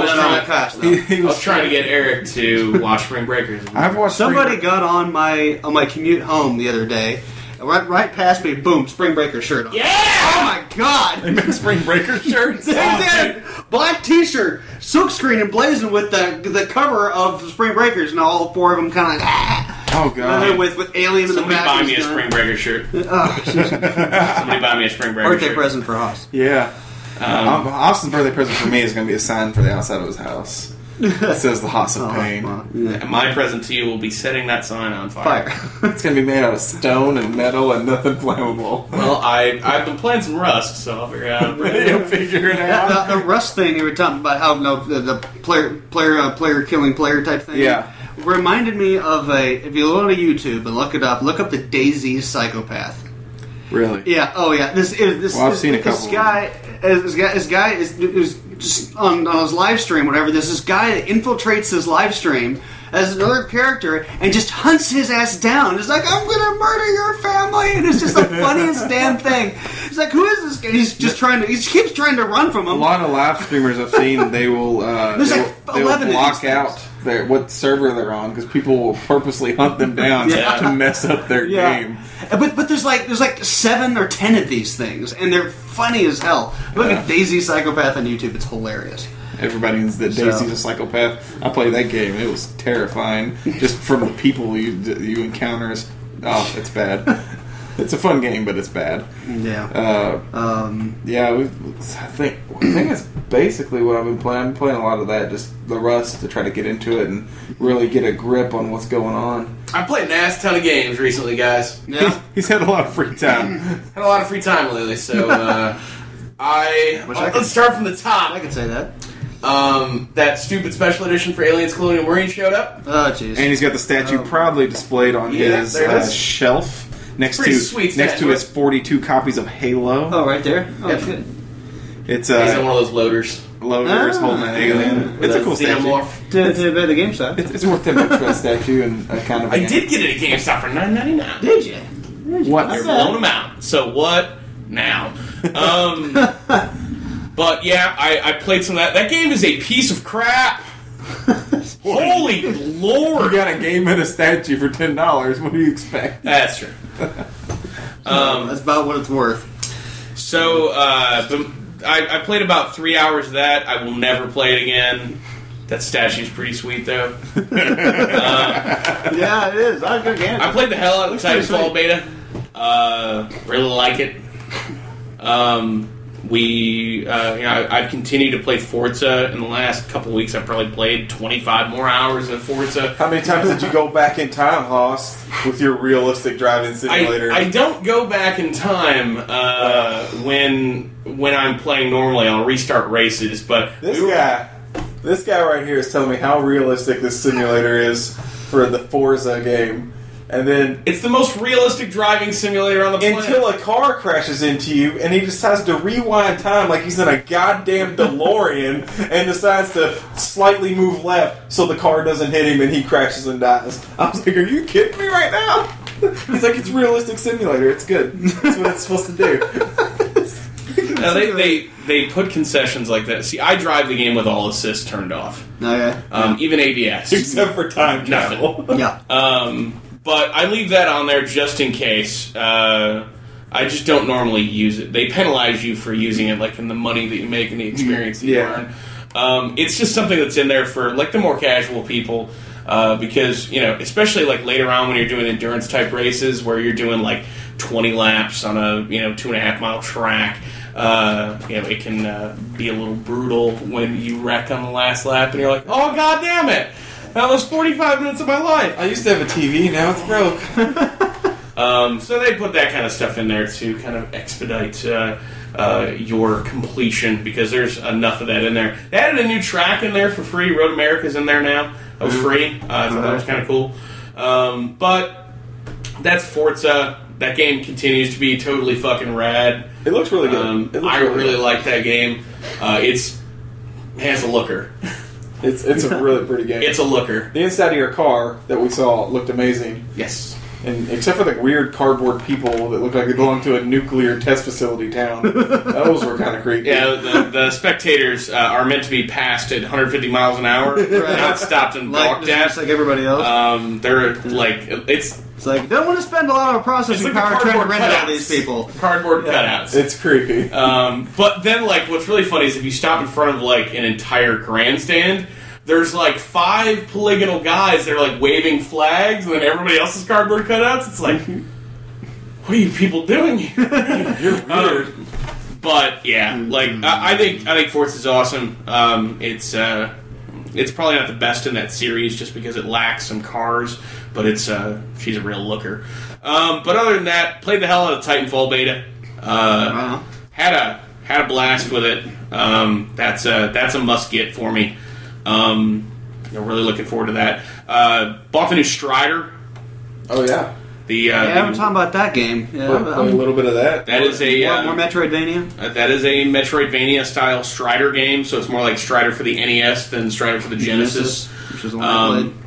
was trying to get Eric to watch Spring Breakers. I've watched. Somebody got on my commute home the other day. Right past me, boom, Spring Breakers shirt on. Yeah! Oh my god! They make Spring Breakers shirts? They did! Black t-shirt, silkscreen emblazoned with the cover of Spring Breakers, and all four of them kind of like, oh god! With alien in the back. Somebody buy me a Spring Breaker shirt. Somebody buy me a Spring Breaker birthday shirt. present for Haas. Yeah. Austin's birthday present for me is going to be a sign for the outside of his house. It says the Haas of Pain. And my present to you will be setting that sign on fire. It's going to be made out of stone and metal and nothing flammable. Well, I've been playing some Rust, so I'll figure it out. You'll figure it out. The Rust thing you were talking about, how the player killing player type thing. Yeah. Reminded me of if you go to YouTube and look it up, look up the DayZ Psychopath. Really? Yeah. Oh, yeah. I've seen a couple. This guy is just on his live stream, whatever. There's this guy that infiltrates his live stream as another character and just hunts his ass down. It's like, I'm gonna murder your family, and it's just the funniest damn thing. It's like, who is this guy? He keeps trying to run from him. A lot of live streamers I've seen, they will block out what server they're on because people will purposely hunt them down to mess up their game. But there's like 7 or 10 of these things, and they're funny as hell. Look at DayZ Psychopath on YouTube; it's hilarious. Everybody knows that DayZ's a psychopath. I played that game; it was terrifying. Just from the people you encounter, it's bad. It's a fun game, but it's bad. Yeah. I think it's basically what I've been playing. I'm playing a lot of that, just the Rust, to try to get into it and really get a grip on what's going on. I played an ass ton of games recently, guys. Yeah. He's had a lot of free time. Had a lot of free time lately, so let's start from the top. I could say that. That stupid special edition for Aliens Colonial Marine showed up. Oh, jeez. And he's got the statue proudly displayed on his shelf next to his 42 copies of Halo. Oh, right there. Oh, good. It's he's on one of those loaders. Holding an alien. It's a cool statue. To the GameStop. It's worth $10 for that statue and kind of. I did get it at GameStop for $9.99. Did you? What? You're blowing them out. So what now? But yeah, I played some of that. That game is a piece of crap. Holy Lord! You got a game and a statue for $10. What do you expect? That's true. That's about what it's worth. So I played about 3 hours of that. I will never play it again. That statue's pretty sweet, though. Yeah, it is. I played the hell out of the Titanfall beta. Really like it. I've continued to play Forza. In the last couple of weeks, I've probably played 25 more hours of Forza. How many times did you go back in time, Haas, with your realistic driving simulator? I don't go back in time when I'm playing normally. I'll restart races, but This guy right here is telling me how realistic this simulator is for the Forza game. And then it's the most realistic driving simulator on the planet. Until a car crashes into you and he decides to rewind time like he's in a goddamn DeLorean and decides to slightly move left so the car doesn't hit him and he crashes and dies. I was like, are you kidding me right now? He's like, it's a realistic simulator. It's good. That's what it's supposed to do. No, they put concessions like that. See, I drive the game with all assists turned off. Okay. Even ABS. Except for time travel. Yeah. But I leave that on there just in case. I just don't normally use it. They penalize you for using it, like in the money that you make and the experience that you earn. It's just something that's in there for like the more casual people, because especially like later on when you're doing endurance type races where you're doing like 20 laps on a 2.5 mile track. It can be a little brutal when you wreck on the last lap and you're like, oh god damn it! That was 45 minutes of my life. I used to have a TV, now it's broke. So they put that kind of stuff in there to kind of expedite your completion because there's enough of that in there. They added a new track in there for free. Road America's in there now. That was free. I thought that was kind of cool. But that's Forza. That game continues to be totally fucking rad. It looks really good. I really like that game. It has a looker. It's a really pretty game. It's a looker. The inside of your car that we saw looked amazing. Yes. And except for the weird cardboard people that look like they belong to a nuclear test facility town. Those were kind of creepy. Yeah, the spectators are meant to be passed at 150 miles an hour, not stopped and balked at. Just like everybody else. They're like, it's like, don't want to spend a lot of processing like power trying to rent out these people. Cardboard cutouts. It's creepy. But then, like, what's really funny is if you stop in front of, like, an entire grandstand, there's, like, 5 polygonal guys that are, like, waving flags, and then everybody else's cardboard cutouts. It's like, what are you people doing here? You're weird. But, yeah, like, I think Forza's awesome. It's probably not the best in that series just because it lacks some cars, but she's a real looker. But other than that, played the hell out of Titanfall beta. Had a blast with it. That's a must get for me. Really looking forward to that. Bought the new Strider. Oh yeah. I haven't talked about that game. Yeah, a little bit of that. That is more Metroidvania. That is a Metroidvania style Strider game, so it's more like Strider for the NES than Strider for the Genesis. Which is the one I played.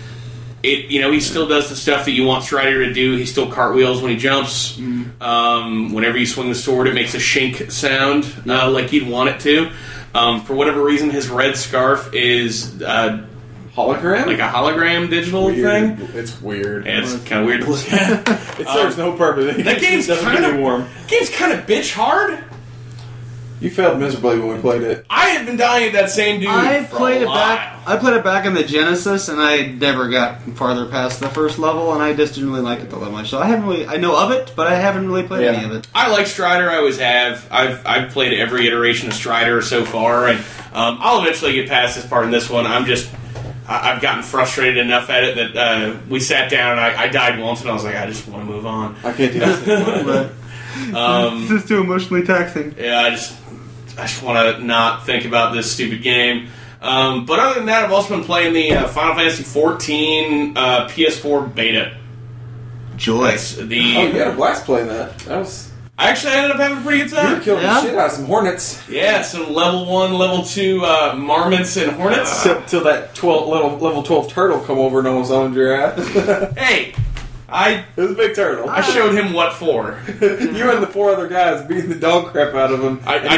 He still does the stuff that you want Strider to do. He still cartwheels when he jumps. Whenever you swing the sword, it makes a shink sound like you'd want it to. For whatever reason, his red scarf is hologram, like a hologram digital thing. It's weird. Yeah, it's kind of weird to look at. It serves no purpose. That game's kind of warm. Game's kind of bitch hard. You failed miserably when we played it. I had been dying at that same dude. I played it back in the Genesis, and I never got farther past the first level, and I just didn't really like it that much. So I know of it, but I haven't really played any of it. I like Strider. I always have. I've played every iteration of Strider so far, and I'll eventually get past this part in this one. I've gotten frustrated enough at it that we sat down and I died once, and I was like, I just want to move on. I can't do this anymore. This is too emotionally taxing. Yeah, I just want to not think about this stupid game. But other than that, I've also been playing the Final Fantasy XIV PS4 beta. Joy. You had a blast playing that. I actually ended up having a pretty good time. You were killing the shit out of some hornets. Yeah, some level 1, level 2 marmots and hornets. Till that level 12 turtle come over and almost owned your ass. Hey! It was a big turtle. I showed him what for. You and the 4 other guys beating the dog crap out of him.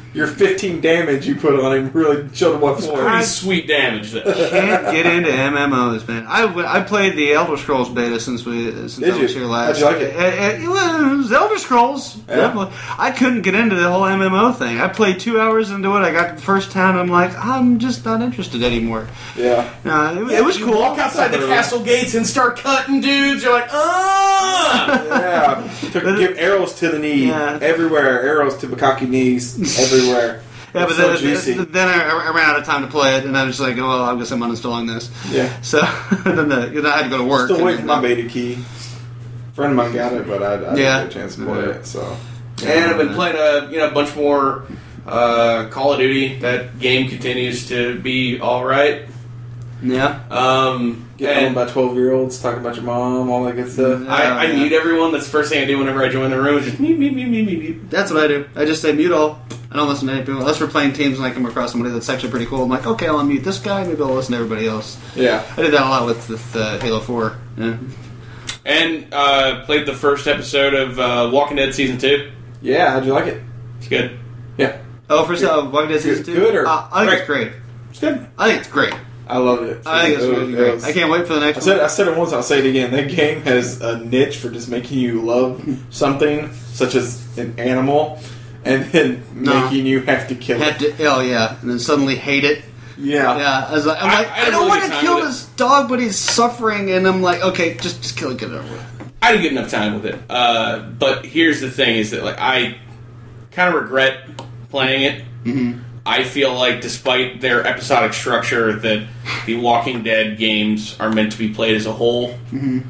your 15 damage you put on him really showed him what for. Pretty sweet damage, though. Can't get into MMOs, man. I played the Elder Scrolls beta since I was here last. How'd you like it? It was Elder Scrolls. Yeah. Definitely. I couldn't get into the whole MMO thing. I played 2 hours into it. I got to the first town. I'm like, I'm just not interested anymore. Yeah. It was You cool. walk outside the castle gates and start cutting dudes. You're like, Yeah. Give arrows to the knee. Yeah. Everywhere. Arrows to Bukaki knees. Everywhere. Yeah, but It's so juicy. then I ran out of time to play it, and I was just like, oh, well, I guess I'm uninstalling this. Yeah. So then I had to go to work. Still waiting for my beta key. A friend of mine got it, but I didn't get a chance to play it. So. And I've been playing a bunch more Call of Duty. That game continues to be all right. Yeah. Getting owned by 12-year-olds, talking about your mom, all that good stuff. I mute everyone. That's the first thing I do whenever I join the room. Is just mute. That's what I do. I just say mute all. I don't listen to any people unless we're playing teams and I come across somebody that's actually pretty cool. I'm like, okay, I'll unmute this guy. Maybe I'll listen to everybody else. Yeah. I did that a lot with Halo 4. Yeah. And played the first episode of Walking Dead Season 2. Yeah, how'd you like it? It's good. Yeah. Oh, first Walking Dead Season 2? Good or... I think it's great. It's good. I think it's great. I loved it. I think it's really great. I can't wait for the next one. I said it once, I'll say it again. That game has a niche for just making you love something, such as an animal, and then making you have to kill it. Oh, yeah. And then suddenly hate it. Yeah. Yeah. I'm like, I don't want to kill this dog, but he's suffering, and I'm like, okay, just kill it, get it over with. I didn't get enough time with it. But here's the thing: is that I kind of regret playing it. Mm-hmm. I feel like, despite their episodic structure, that the Walking Dead games are meant to be played as a whole. Mm-hmm.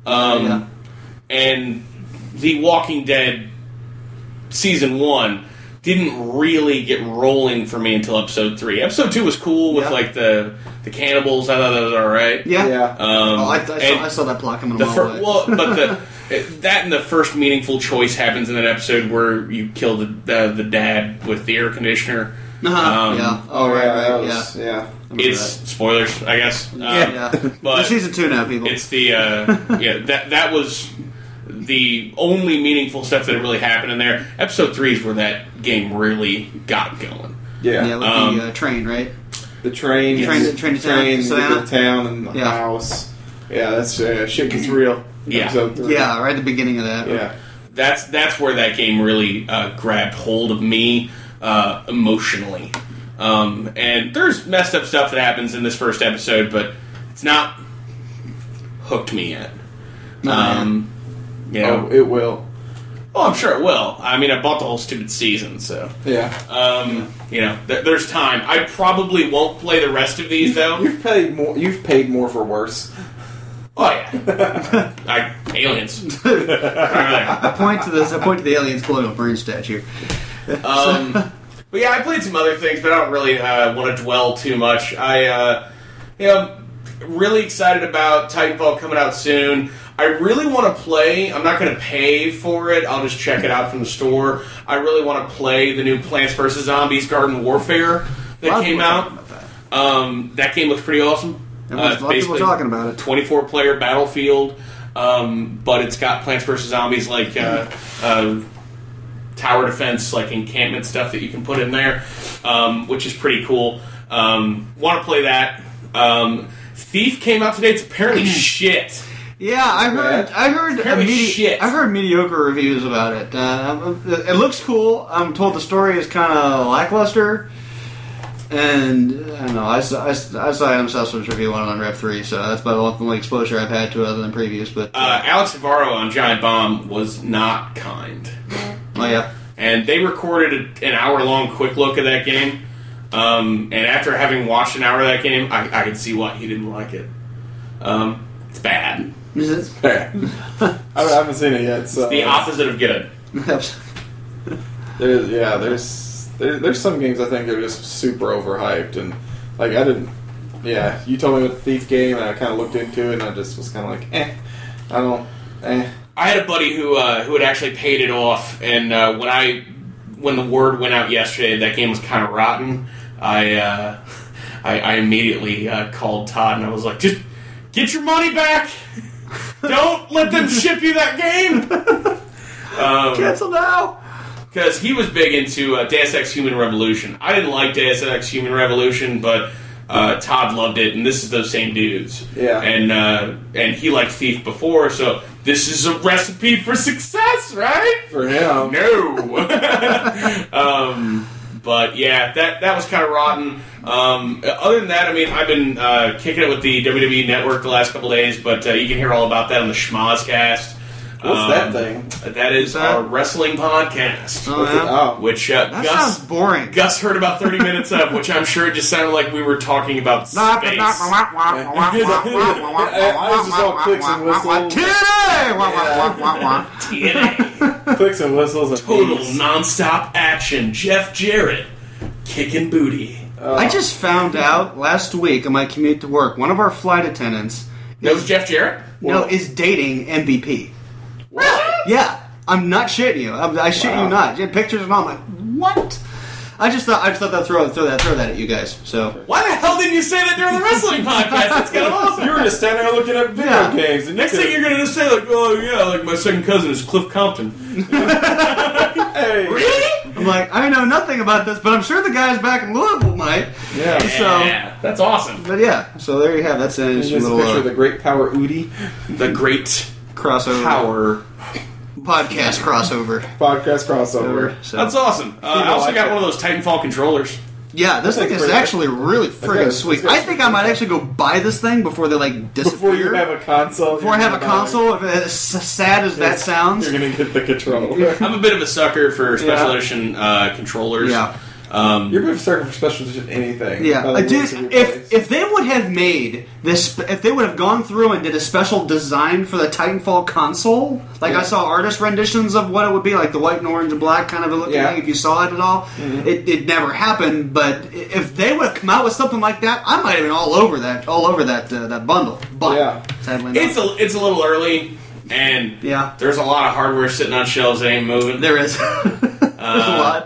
And the Walking Dead Season 1 didn't really get rolling for me until Episode 3. Episode 2 was cool with the cannibals. I thought that was alright. Yeah. I saw that block coming a mile away. But that and the first meaningful choice happens in that episode where you kill the dad with the air conditioner. Yeah. Yeah. It's spoilers, I guess. But it's season 2 now, people. It's the that was the only meaningful stuff that really happened in there. Episode 3 is where that game really got going. Yeah. Yeah, with the train, right? The train, train to town, and the house. Yeah, that's shit gets real. Yeah. Episode 3. Yeah, right at the beginning of that. Yeah. That's where that game really grabbed hold of me emotionally. And there's messed up stuff that happens in this first episode, but it's not hooked me yet. It will. Oh, I'm sure it will. I mean, I bought the whole stupid season, so yeah. There's time. I probably won't play the rest of these though. You've paid more for worse. Oh yeah, aliens. I point to the aliens pulling a burn statue. But yeah, I played some other things, but I don't really want to dwell too much. Really excited about Titanfall coming out soon. I really want to play. I'm not going to pay for it. I'll just check it out from the store. I really want to play the new Plants vs. Zombies Garden Warfare that came out. That game looks pretty awesome. A lot of people talking about it. 24-player Battlefield, but it's got Plants vs. Zombies like tower defense, like encampment stuff that you can put in there, which is pretty cool. Want to play that. Thief came out today. It's apparently shit. Yeah, I heard mediocre reviews about it. It looks cool. I'm told the story is kind of lackluster, and I don't know. I saw Adam Sussman's review on Rev 3, so that's about the only exposure I've had to it other than previews. But Alex Navarro on Giant Bomb was not kind. Oh yeah, and they recorded an hour-long quick look of that game. And after having watched an hour of that game, I could see why he didn't like it. It's bad. Is it? I haven't seen it yet. So it's the opposite of good. There's some games I think are just super overhyped, and like I didn't. Yeah, you told me about the Thief game, and I kind of looked into it, and I just was kind of like, I don't. I had a buddy who had actually paid it off, and when the word went out yesterday that game was kind of rotten, I immediately called Todd, and I was like, just get your money back. Don't let them ship you that game. Cancel now. because he was big into Deus Ex Human Revolution. I didn't like Deus Ex Human Revolution, but Todd loved it, and this is those same dudes. Yeah. And he liked Thief before, so this is a recipe for success, right? For him. No. But yeah, that was kind of rotten. Other than that, I mean, I've been kicking it with the WWE Network the last couple days, but you can hear all about that on the Schmozcast. What's that thing? That is our wrestling podcast. Oh, yeah? Which That Gus sounds boring. Gus heard about 30 minutes of, which I'm sure it just sounded like we were talking about space. I was just all clicks and whistles. TNA. Clicks and whistles. And Total beats. nonstop action. Jeff Jarrett kicking booty. I just found out last week on my commute to work, one of our flight attendants Knows Jeff Jarrett? is dating MVP. Really? Yeah, I'm not shitting you. I shit you not. You had pictures and all. I'm like, what? I just thought I'd throw that at you guys. So Why the hell didn't you say that during the wrestling podcast? That's kind of awesome. You were just standing there looking at video games. And Next thing you're going to just say, like, oh, yeah, like my second cousin is Cliff Compton. Hey. Really? I'm like, I know nothing about this, but I'm sure the guys back in Louisville might. Yeah. Yeah, that's awesome. But yeah, so there you have. That's a Just a picture little of the Great Power Udi The great crossover power. podcast crossover. podcast crossover. So That's awesome. I also like got it. one of those Titanfall controllers. yeah, this thing That's is pretty- actually really friggin' that's sweet. good. I think I might actually go buy this thing before they like disappear. Before you have a console. Before I have a console, as sad as that sounds. You're going to get the controller. I'm a bit of a sucker for special Yeah. edition controllers. Yeah. You're going to start for special edition anything. Yeah, by the dude. looks of your place. If they would have made this, if they would have gone through and did a special design for the Titanfall console, like I saw artist renditions of what it would be, like the white and orange and black kind of a looking Yeah. thing. If you saw it at all, it never happened. But if they would have come out with something like that, I might have been all over that that bundle. But Yeah. sadly, not. It's a little early, and Yeah. there's a lot of hardware sitting on shelves that ain't moving. there is there's a lot.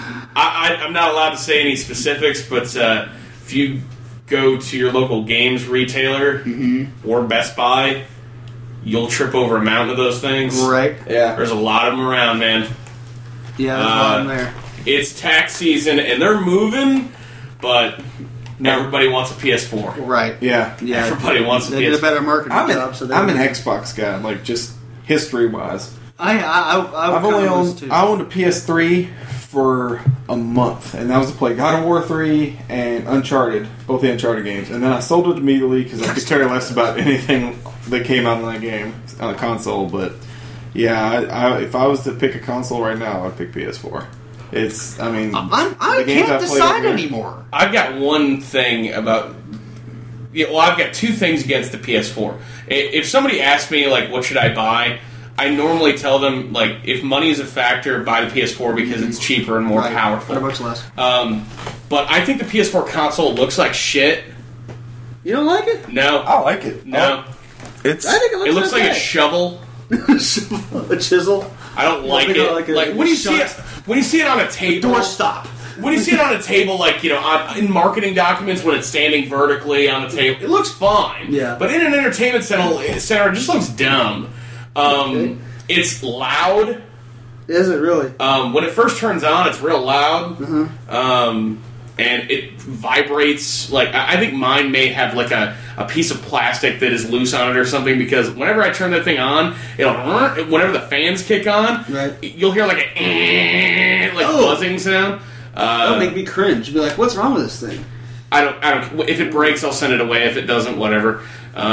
I'm not allowed to say any specifics, but if you go to your local games retailer or Best Buy, you'll trip over a mountain of those things. Right? Yeah. There's a lot of them around, man. Yeah, there's a lot in there. It's tax season, and they're moving, but everybody wants a PS4. Right? Yeah. Yeah. Everybody wants a They did a PS4. better marketing I'm job. So an Xbox guy, like just history wise. I've only owned a PS3 for a month, and that was to play God of War 3 and Uncharted, both the Uncharted games. And then I sold it immediately because I could care less about anything that came out on that game on a console. But yeah, if I was to pick a console right now, I'd pick PS4. It's, I mean, I the games can't I've played decide over here- anymore. I've got one thing about. Yeah, well, I've got two things against the PS4. If somebody asks me, like, what should I buy, I normally tell them, like, if money is a factor, buy the PS4 because it's cheaper and more Right. powerful. $100 less. But I think the PS4 console looks like shit. You don't like it? No. I like it. No. It's I think It looks like a shovel. a chisel. I don't like Like it. a- like a Like when you see it, shot. when you see it on a table, Door stop. when you see it on a table, like in marketing documents, when it's standing vertically on a table, it looks fine. Yeah. But in an entertainment center, it just looks dumb. It's loud. Is it really? When it first turns on, it's real loud. And it vibrates. Like I think mine may have like a piece of plastic that is loose on it or something, because whenever I turn that thing on, whenever the fans kick on, Right. you'll hear like a buzzing sound. That'll make me cringe. Be like, what's wrong with this thing? I don't. If it breaks, I'll send it away. If it doesn't, whatever.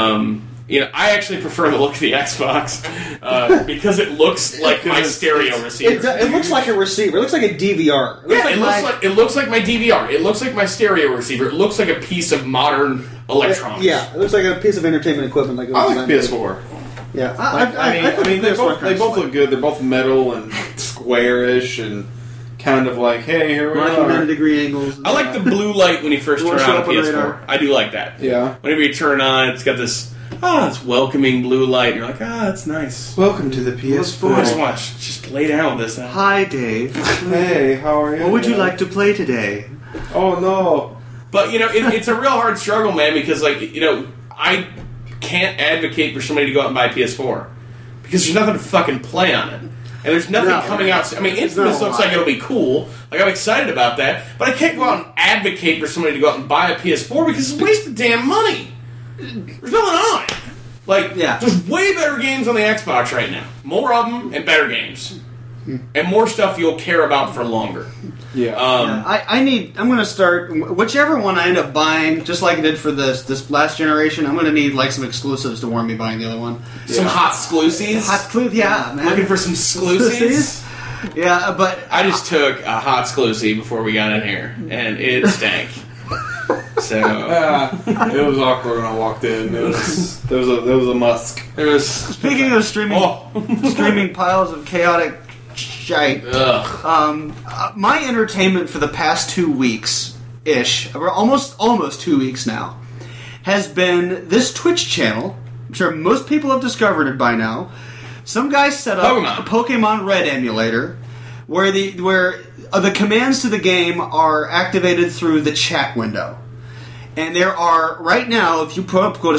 I actually prefer the look of the Xbox because it looks like my stereo receiver. It looks like a receiver. It looks like a DVR. It looks like my DVR. It looks like my stereo receiver. It looks like a piece of modern electronics. Yeah, it looks like a piece of entertainment equipment. Like it I was like designed. PS4. Yeah, I mean, they both look good. They're both metal and squarish and kind of like, hey, here we 90 are. degree angles. I like the blue light when you first turn Show on a up on the PS4. radar. I do like that. Yeah. Whenever you turn on, it's got this it's welcoming blue light. And you're like, that's nice. Welcome to the I just PS4. want to just lay down with this now. Hi, Dave. Hey, how are you? What would you like to play today? Oh no. But it's a real hard struggle, man, because I can't advocate for somebody to go out and buy a PS4 because there's nothing to fucking play on it. And there's nothing coming out. I mean, Infamous looks like it'll be cool. Like, I'm excited about that. But I can't go out and advocate for somebody to go out and buy a PS4 because it's a waste of damn money. There's nothing on it. Like, there's way better games on the Xbox right now. More of them and better games. And more stuff you'll care about for longer. I'm going to start, whichever one I end up buying, just like I did for this last generation, I'm going to need like some exclusives to warrant me buying the other one. Some hot exclusives? Yeah, man. Looking for some exclusives? Yeah, but... I just took a hot exclusive before we got in here, and it stank. So it was awkward when I walked in. There was a musk. Speaking of streaming piles of chaotic shite. My entertainment for the past 2 weeks-ish, or almost 2 weeks now, has been this Twitch channel. I'm sure most people have discovered it by now. Some guy set up a Pokemon Red emulator where the commands to the game are activated through the chat window. And there are, right now, if you go to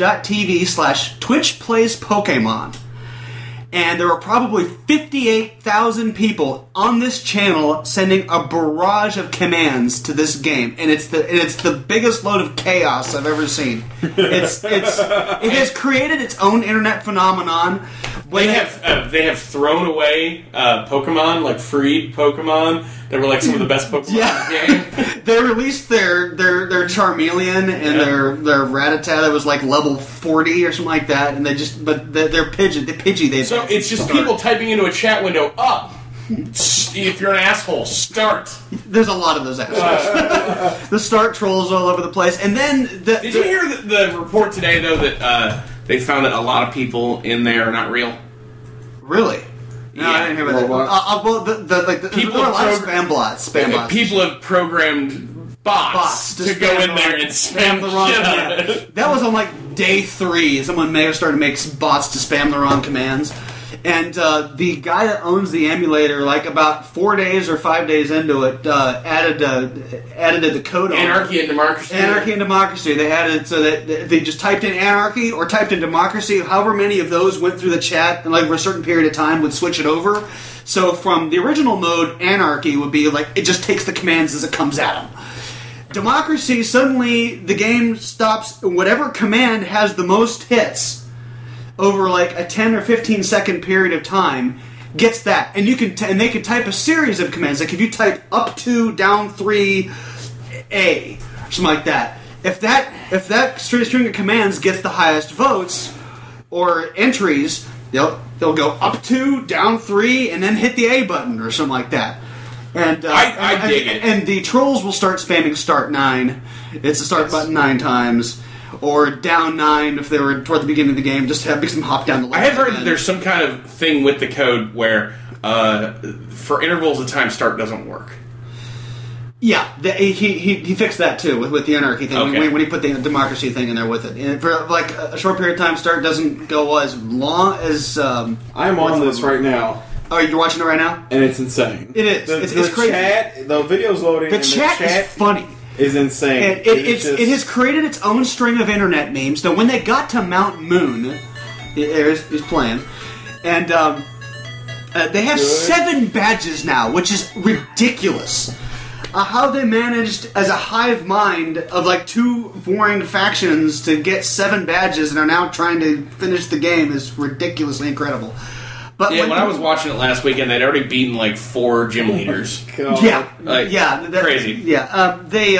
twitch.tv/TwitchPlaysPokemon, and there are probably 58,000 people on this channel sending a barrage of commands to this game, and it's the biggest load of chaos I've ever seen. It has created its own internet phenomenon. They have thrown away Pokemon, like freed Pokemon that were like some of the best Pokemon in the game. They released their Charmeleon and their Rattata that was like level 40 or something like that, and they're Pidgey. So it's just people typing into a chat window, up. If you're an asshole, start. There's a lot of those assholes. The start trolls all over the place, and then did you hear the report today though that they found that a lot of people in there are not real? Really? No, I didn't hear about that. People there are a lot of spam bots. People have programmed bots to go in there and spam the wrong command. That was on like day 3. Someone may have started to make bots to spam the wrong commands. And the guy that owns the emulator, like about 4 days or 5 days into it, added the code on Anarchy and Democracy. Anarchy and Democracy. They added it so that they just typed in Anarchy or typed in Democracy. However many of those went through the chat, and like for a certain period of time, would switch it over. So from the original mode, Anarchy would be like it just takes the commands as it comes at them. Democracy, suddenly the game stops. Whatever command has the most hits over like a 10 or 15 second period of time gets that, and you can and they can type a series of commands. Like if you type up 2, down 3, A, something like that. If that string of commands gets the highest votes or entries, they'll go up 2, down 3, and then hit the A button or something like that. And I dig it. And the trolls will start spamming start 9. It's the start button 9 times. Or down 9 if they were toward the beginning of the game, just to have them hop down the line. I have heard that there's some kind of thing with the code where for intervals of time start doesn't work. Yeah, he fixed that too with the Anarchy thing when he put the Democracy thing in there with it. And for like a short period of time, start doesn't go as long as. I'm on this right now. Oh, you're watching it right now? And it's insane. It is. It's crazy. The video's loading. The chat is funny. Is insane. And it has created its own string of internet memes. Now, when they got to Mount Moon, he's playing, and they have 7 badges now, which is ridiculous. How they managed, as a hive mind of like 2 warring factions, to get 7 badges and are now trying to finish the game is ridiculously incredible. But when I was watching it last weekend, they'd already beaten like 4 gym leaders. Crazy. Yeah,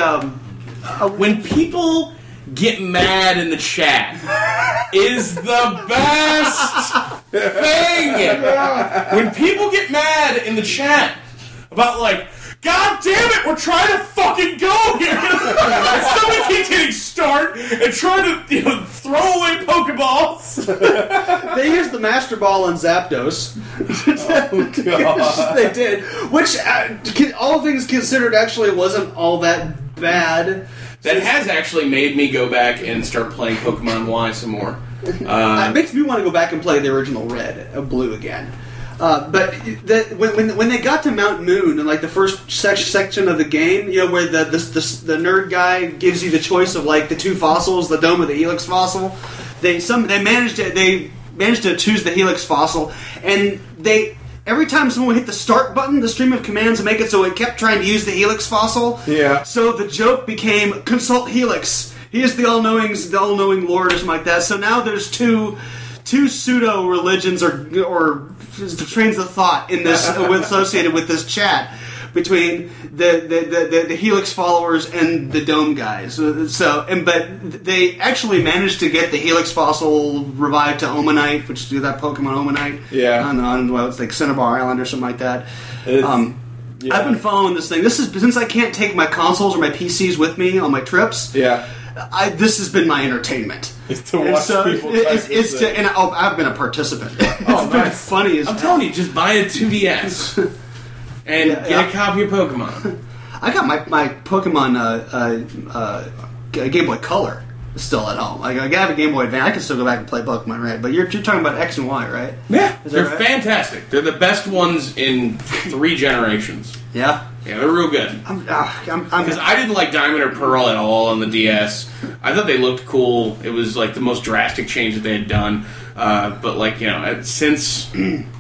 when people get mad in the chat is the best thing. When people get mad in the chat about like, God damn it, we're trying to fucking go here. And somebody keeps hitting start and trying to throw away Pokeballs. They used the Master Ball on Zapdos. Oh, God. They did. Which, all things considered, actually wasn't all that bad. That has actually made me go back and start playing Pokemon Y some more. It makes me want to go back and play the original Red, Blue again. But when they got to Mount Moon and like the first section of the game, where the nerd guy gives you the choice of like the 2 fossils, the Dome of the Helix fossil, they managed to choose the Helix fossil, and every time someone hit the start button, the stream of commands make it so it kept trying to use the Helix fossil. Yeah. So the joke became consult Helix. He is the all-knowing Lord or something like that. So now there's two pseudo religions or trains of thought in this associated with this chat between the Helix followers and the Dome guys. But they actually managed to get the Helix fossil revived to Omanite, which is that Pokemon Omanite. Yeah. On it's like Cinnabar Island or something like that. Yeah. I've been following this thing. This is since I can't take my consoles or my PCs with me on my trips. Yeah. This has been my entertainment. It's to watch people. I've been a participant. It's been funny as I'm hell. telling you, just buy a 2DS and get a copy of Pokemon. I got my Pokemon Game Boy Color still at home. I have a Game Boy Advance. I can still go back and play Pokemon Red. But you're talking about X and Y, right? Yeah, Is that they're right? fantastic. They're the best ones in 3 generations. Yeah. Yeah, they're real good. Because I didn't like Diamond or Pearl at all on the DS. I thought they looked cool. It was like the most drastic change that they had done. But like, you know, since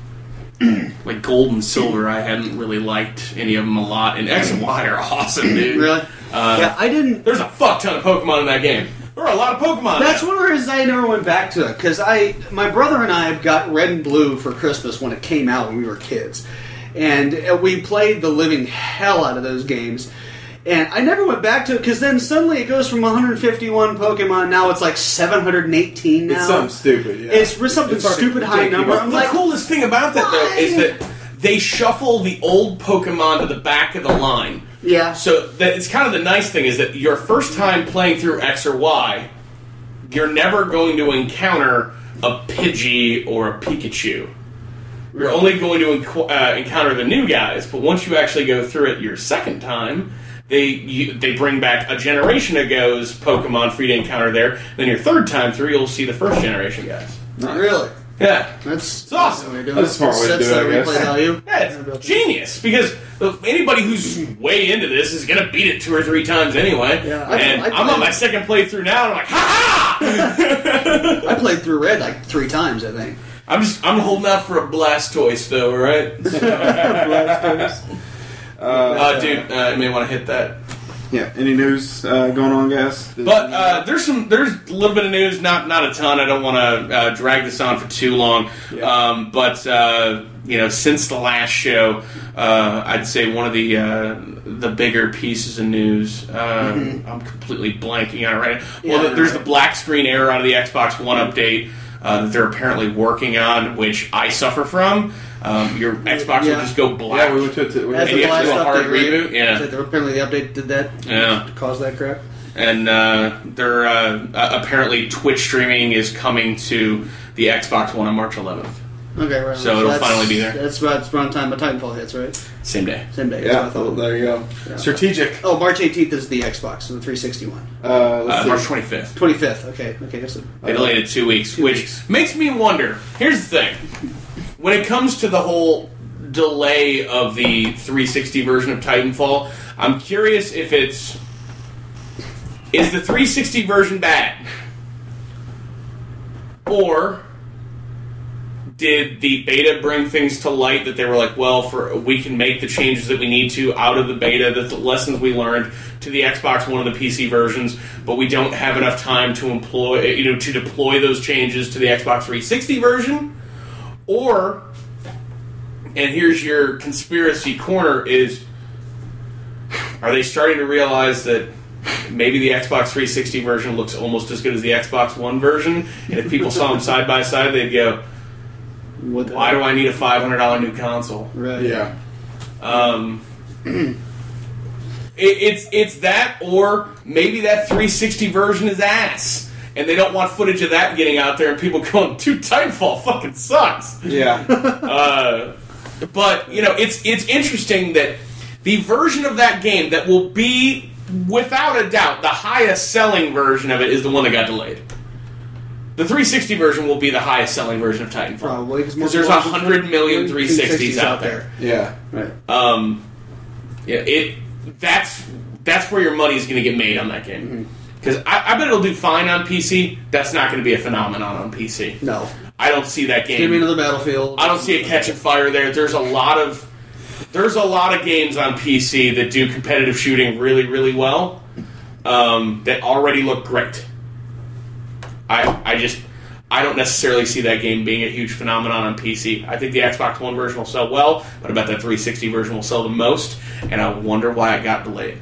like Gold and Silver, I hadn't really liked any of them a lot. And X and Y are awesome, dude. Really? Yeah, I didn't. There's a fuck ton of Pokemon in that game. There are a lot of Pokemon. That's now. one of the reasons I never went back to it. Because my brother and I got Red and Blue for Christmas when it came out when we were kids. And we played the living hell out of those games. And I never went back to it because then suddenly it goes from 151 Pokemon, now it's like 718 now. It's something stupid, yeah. It's something It's already stupid high number. ridiculous. I'm The like, coolest thing about that, though, is that they shuffle the old Pokemon to the back of the line. yeah. So that it's kind of the nice thing is that your first time playing through X or Y, you're never going to encounter a Pidgey or a Pikachu. You're only going to encounter the new guys, but once you actually go through it your second time, they bring back a generation ago's Pokemon for you to encounter there. Then your third time through, you'll see the first generation guys. Really? Yeah. That's awesome. That's a smart way to do it, I guess. Replay value. Yeah, it's genius, because anybody who's way into this is going to beat it 2 or 3 times anyway. Yeah, I'm on my second playthrough now, and I'm like, ha-ha! I played through Red like 3 times, I think. I'm holding out for a Blastoise, though, right? Dude, you may want to hit that. Yeah. Any news going on, guys? But there's a little bit of news, not a ton. I don't want to drag this on for too long. Yeah. But you know, since the last show, I'd say one of the bigger pieces of news. I'm completely blanking on it right now. Well, there's the black screen error out of the Xbox One update that they're apparently working on, which I suffer from. Your Xbox will just go black. Yeah, we went to That's And the you have last to do a hard update, right? reboot, yeah. So apparently the update did that. Yeah. To cause that crap. And they're apparently Twitch streaming is coming to the Xbox One on March 11th. Okay, right. So it'll that's- finally be there. That's around time Titanfall hits, right? Same day. Same day. Yeah, that's what I thought. there you go. Yeah. Strategic. Oh, March 18th is the Xbox, so the 360 one. Let's March see. 25th. 25th. Okay. That's it. They delayed it 2 weeks, which makes me wonder. Here's the thing. When it comes to the whole delay of the 360 version of Titanfall, I'm curious if is the 360 version bad? Or did the beta bring things to light that they were like, well, we can make the changes that we need to out of the beta, the lessons we learned to the Xbox One and the PC versions, but we don't have enough time to deploy those changes to the Xbox 360 version? Or, and here's your conspiracy corner, are they starting to realize that maybe the Xbox 360 version looks almost as good as the Xbox One version, and if people saw them side by side, they'd go, why do I need a $500 new console? Right. Yeah. It's that, or maybe that 360 version is ass, and they don't want footage of that getting out there, and people going, dude, Titanfall fucking sucks. Yeah. But, you know, it's interesting that the version of that game that will be, without a doubt, the highest selling version of it is the one that got delayed. The 360 version will be the highest selling version of Titanfall. Probably. Because there's 100 million 360s out there. Yeah. Right. That's where your money is going to get made on that game. Because I bet it'll do fine on PC. That's not going to be a phenomenon on PC. No. I don't see that game. Give me another Battlefield. I don't see it catching fire there. There's a lot of games on PC that do competitive shooting really, really well that already look great. I don't necessarily see that game being a huge phenomenon on PC. I think the Xbox One version will sell well, but I bet that 360 version will sell the most, and I wonder why it got delayed.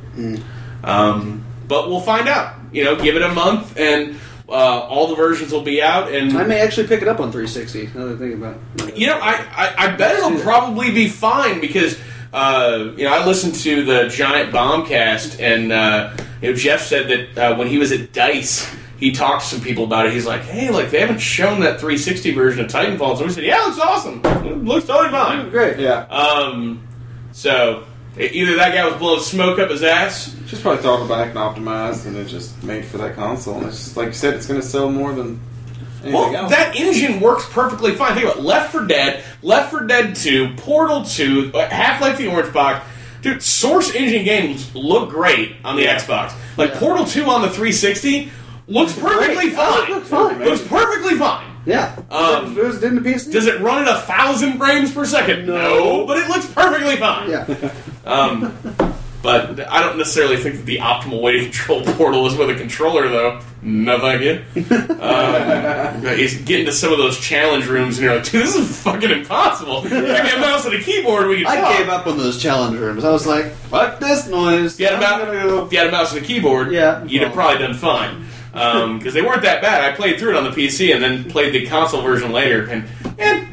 But we'll find out. Give it a month, and all the versions will be out. And I may actually pick it up on 360. Now that I think about it. I bet it'll probably be fine because I listened to the Giant Bombcast, and Jeff said that when he was at DICE, he talked to some people about it. He's like, hey, they haven't shown that 360 version of Titanfall. So we said, yeah, it looks awesome. It looks totally fine. Great. Yeah. So either that guy was blowing smoke up his ass. Just probably thought about it and optimized, and it just made for that console. And it's just, like you said, it's going to sell more than anything else. That engine works perfectly fine. Think about it. Left 4 Dead 2, Portal 2, Half-Life the Orange Box. Dude, Source engine games look great on the Xbox. Portal 2 on the 360 looks perfectly fine. Looks perfectly fine. Yeah. Didn't the PC? Does it run at 1,000 frames per second? No, but it looks perfectly fine. Yeah. But I don't necessarily think that the optimal way to control Portal is with a controller, though. No, thank you. He's getting to some of those challenge rooms, and you're like, dude, this is fucking impossible. Give me a mouse and a keyboard, we can talk. I gave up on those challenge rooms. I was like, fuck this noise. If you had a mouse and a keyboard, you'd have probably done fine. Because they weren't that bad. I played through it on the PC and then played the console version later, and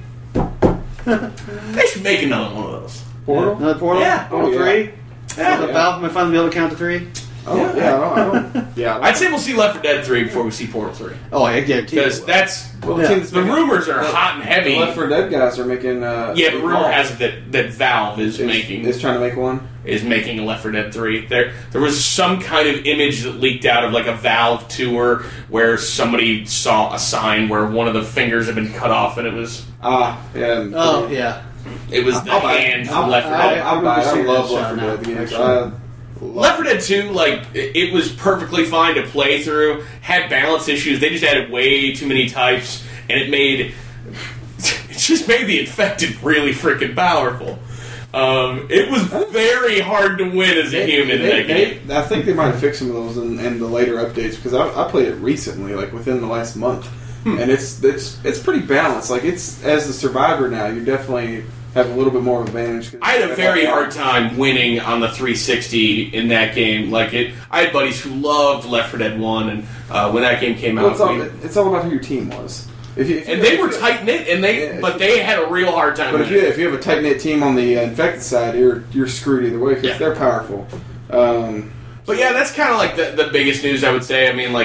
they should make another one of those. Portal? Another Portal? Yeah. Portal 3? The Valve may finally be able to count to 3? Oh, yeah. I'd say we'll see Left 4 Dead 3 before we see Portal 3. Oh, I guarantee you. Because that's... the rumors are hot and heavy. The Left 4 Dead guys are making... but rumor has it that Valve is making... Is trying to make one? Is making a Left 4 Dead 3. There was some kind of image that leaked out of a Valve tour where somebody saw a sign where one of the fingers had been cut off, and it was... yeah. Oh, yeah. It was the hand from Left 4 Dead. I love Left 4 Dead games. Left 4 Dead 2, it was perfectly fine to play through. Had balance issues. They just added way too many types, and it just made the infected really freaking powerful. It was very hard to win as a human in that game. I think they might have fixed some of those in the later updates, because I played it recently, within the last month, and it's pretty balanced. It's as the survivor now, you definitely have a little bit more advantage. I had a very hard time winning on the 360 in that game. I had buddies who loved Left 4 Dead 1, and when that game came out... It's all about who your team was. They were tight-knit, but they had a real hard time. But if you have a tight-knit team on the infected side, you're screwed either way, because they're powerful. But yeah, that's kind of the biggest news, I would say. I mean,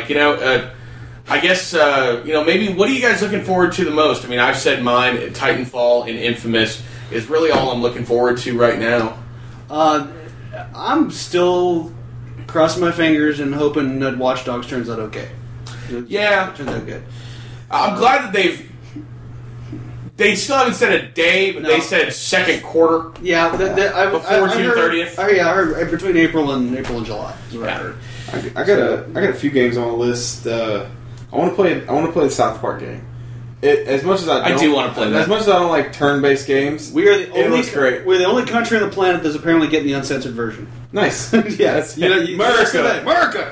I guess, maybe what are you guys looking forward to the most? I mean, I've said mine, Titanfall and Infamous is really all I'm looking forward to right now. I'm still crossing my fingers and hoping that Watch Dogs turns out okay. Yeah. It turns out good. I'm glad that they still haven't said a day, but they said second quarter. Yeah, before June 30th. I heard between April and July. Is what I heard. I got a few games on the list. I want to play the South Park game. As much as I do want to play that. As much as I don't like turn-based games, we're the only country on the planet that's apparently getting the uncensored version. Nice. Yes. America.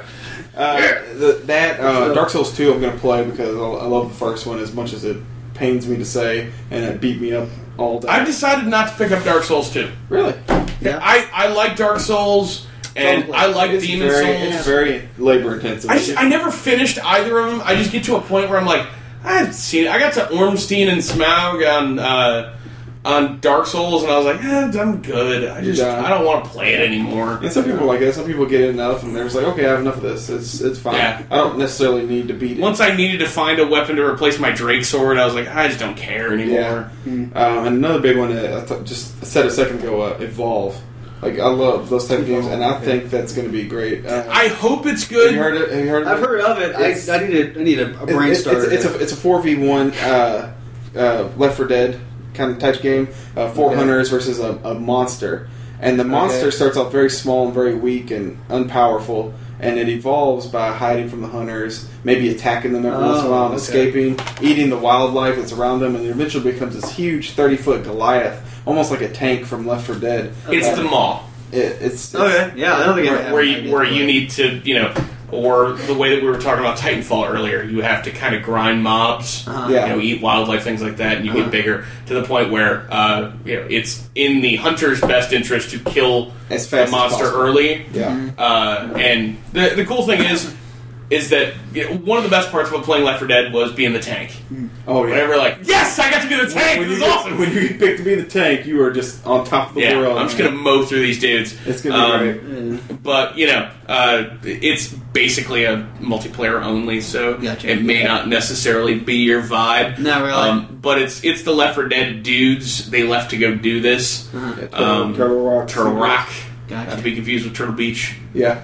Dark Souls 2 I'm going to play because I love the first one as much as it pains me to say, and it beat me up all day. I've decided not to pick up Dark Souls 2. Really? Yeah. I like Dark Souls, and I like Demon Souls. It's very labor-intensive. I never finished either of them. I just get to a point where I'm like, I've seen it. I got to Ormstein and Smaug on Dark Souls, and I was like, I'm good. I don't want to play it anymore. And some people like that. Some people get enough, and they're just like, okay, I have enough of this. It's fine. Yeah. I don't necessarily need to beat it. Once I needed to find a weapon to replace my Drake sword, I was like, I just don't care anymore. Yeah. And another big one, I just said a second ago, Evolve. I love those type of games, and I think that's going to be great. I hope it's good. Have you heard of it? I've heard of it. I need a brain starter. It's a 4v1 Left 4 Dead kind of type game. 4 hunters versus a monster. And the monster starts off very small and very weak and unpowerful. and it evolves by hiding from the hunters, maybe attacking them every once in a while, and escaping, eating the wildlife that's around them, and it eventually becomes this huge 30-foot Goliath, almost like a tank from Left 4 Dead. It's the Maw. It's okay. Yeah, I don't think where you need to, or the way that we were talking about Titanfall earlier, you have to kind of grind mobs, eat wildlife, things like that, and you get bigger to the point where it's in the hunter's best interest to kill the monster early. Yeah. And the cool thing is that one of the best parts about playing Left 4 Dead was being the tank. Oh, yeah. Whenever, yes, I got to be the tank. This is awesome. When you get picked to be the tank, you are just on top of the world. I'm just going to mow through these dudes. It's going to be great. But, it's basically a multiplayer only, so it may not necessarily be your vibe. Not really. But it's the Left 4 Dead dudes. They left to go do this. Turtle Rock. Gotcha. Not to be confused with Turtle Beach. Yeah.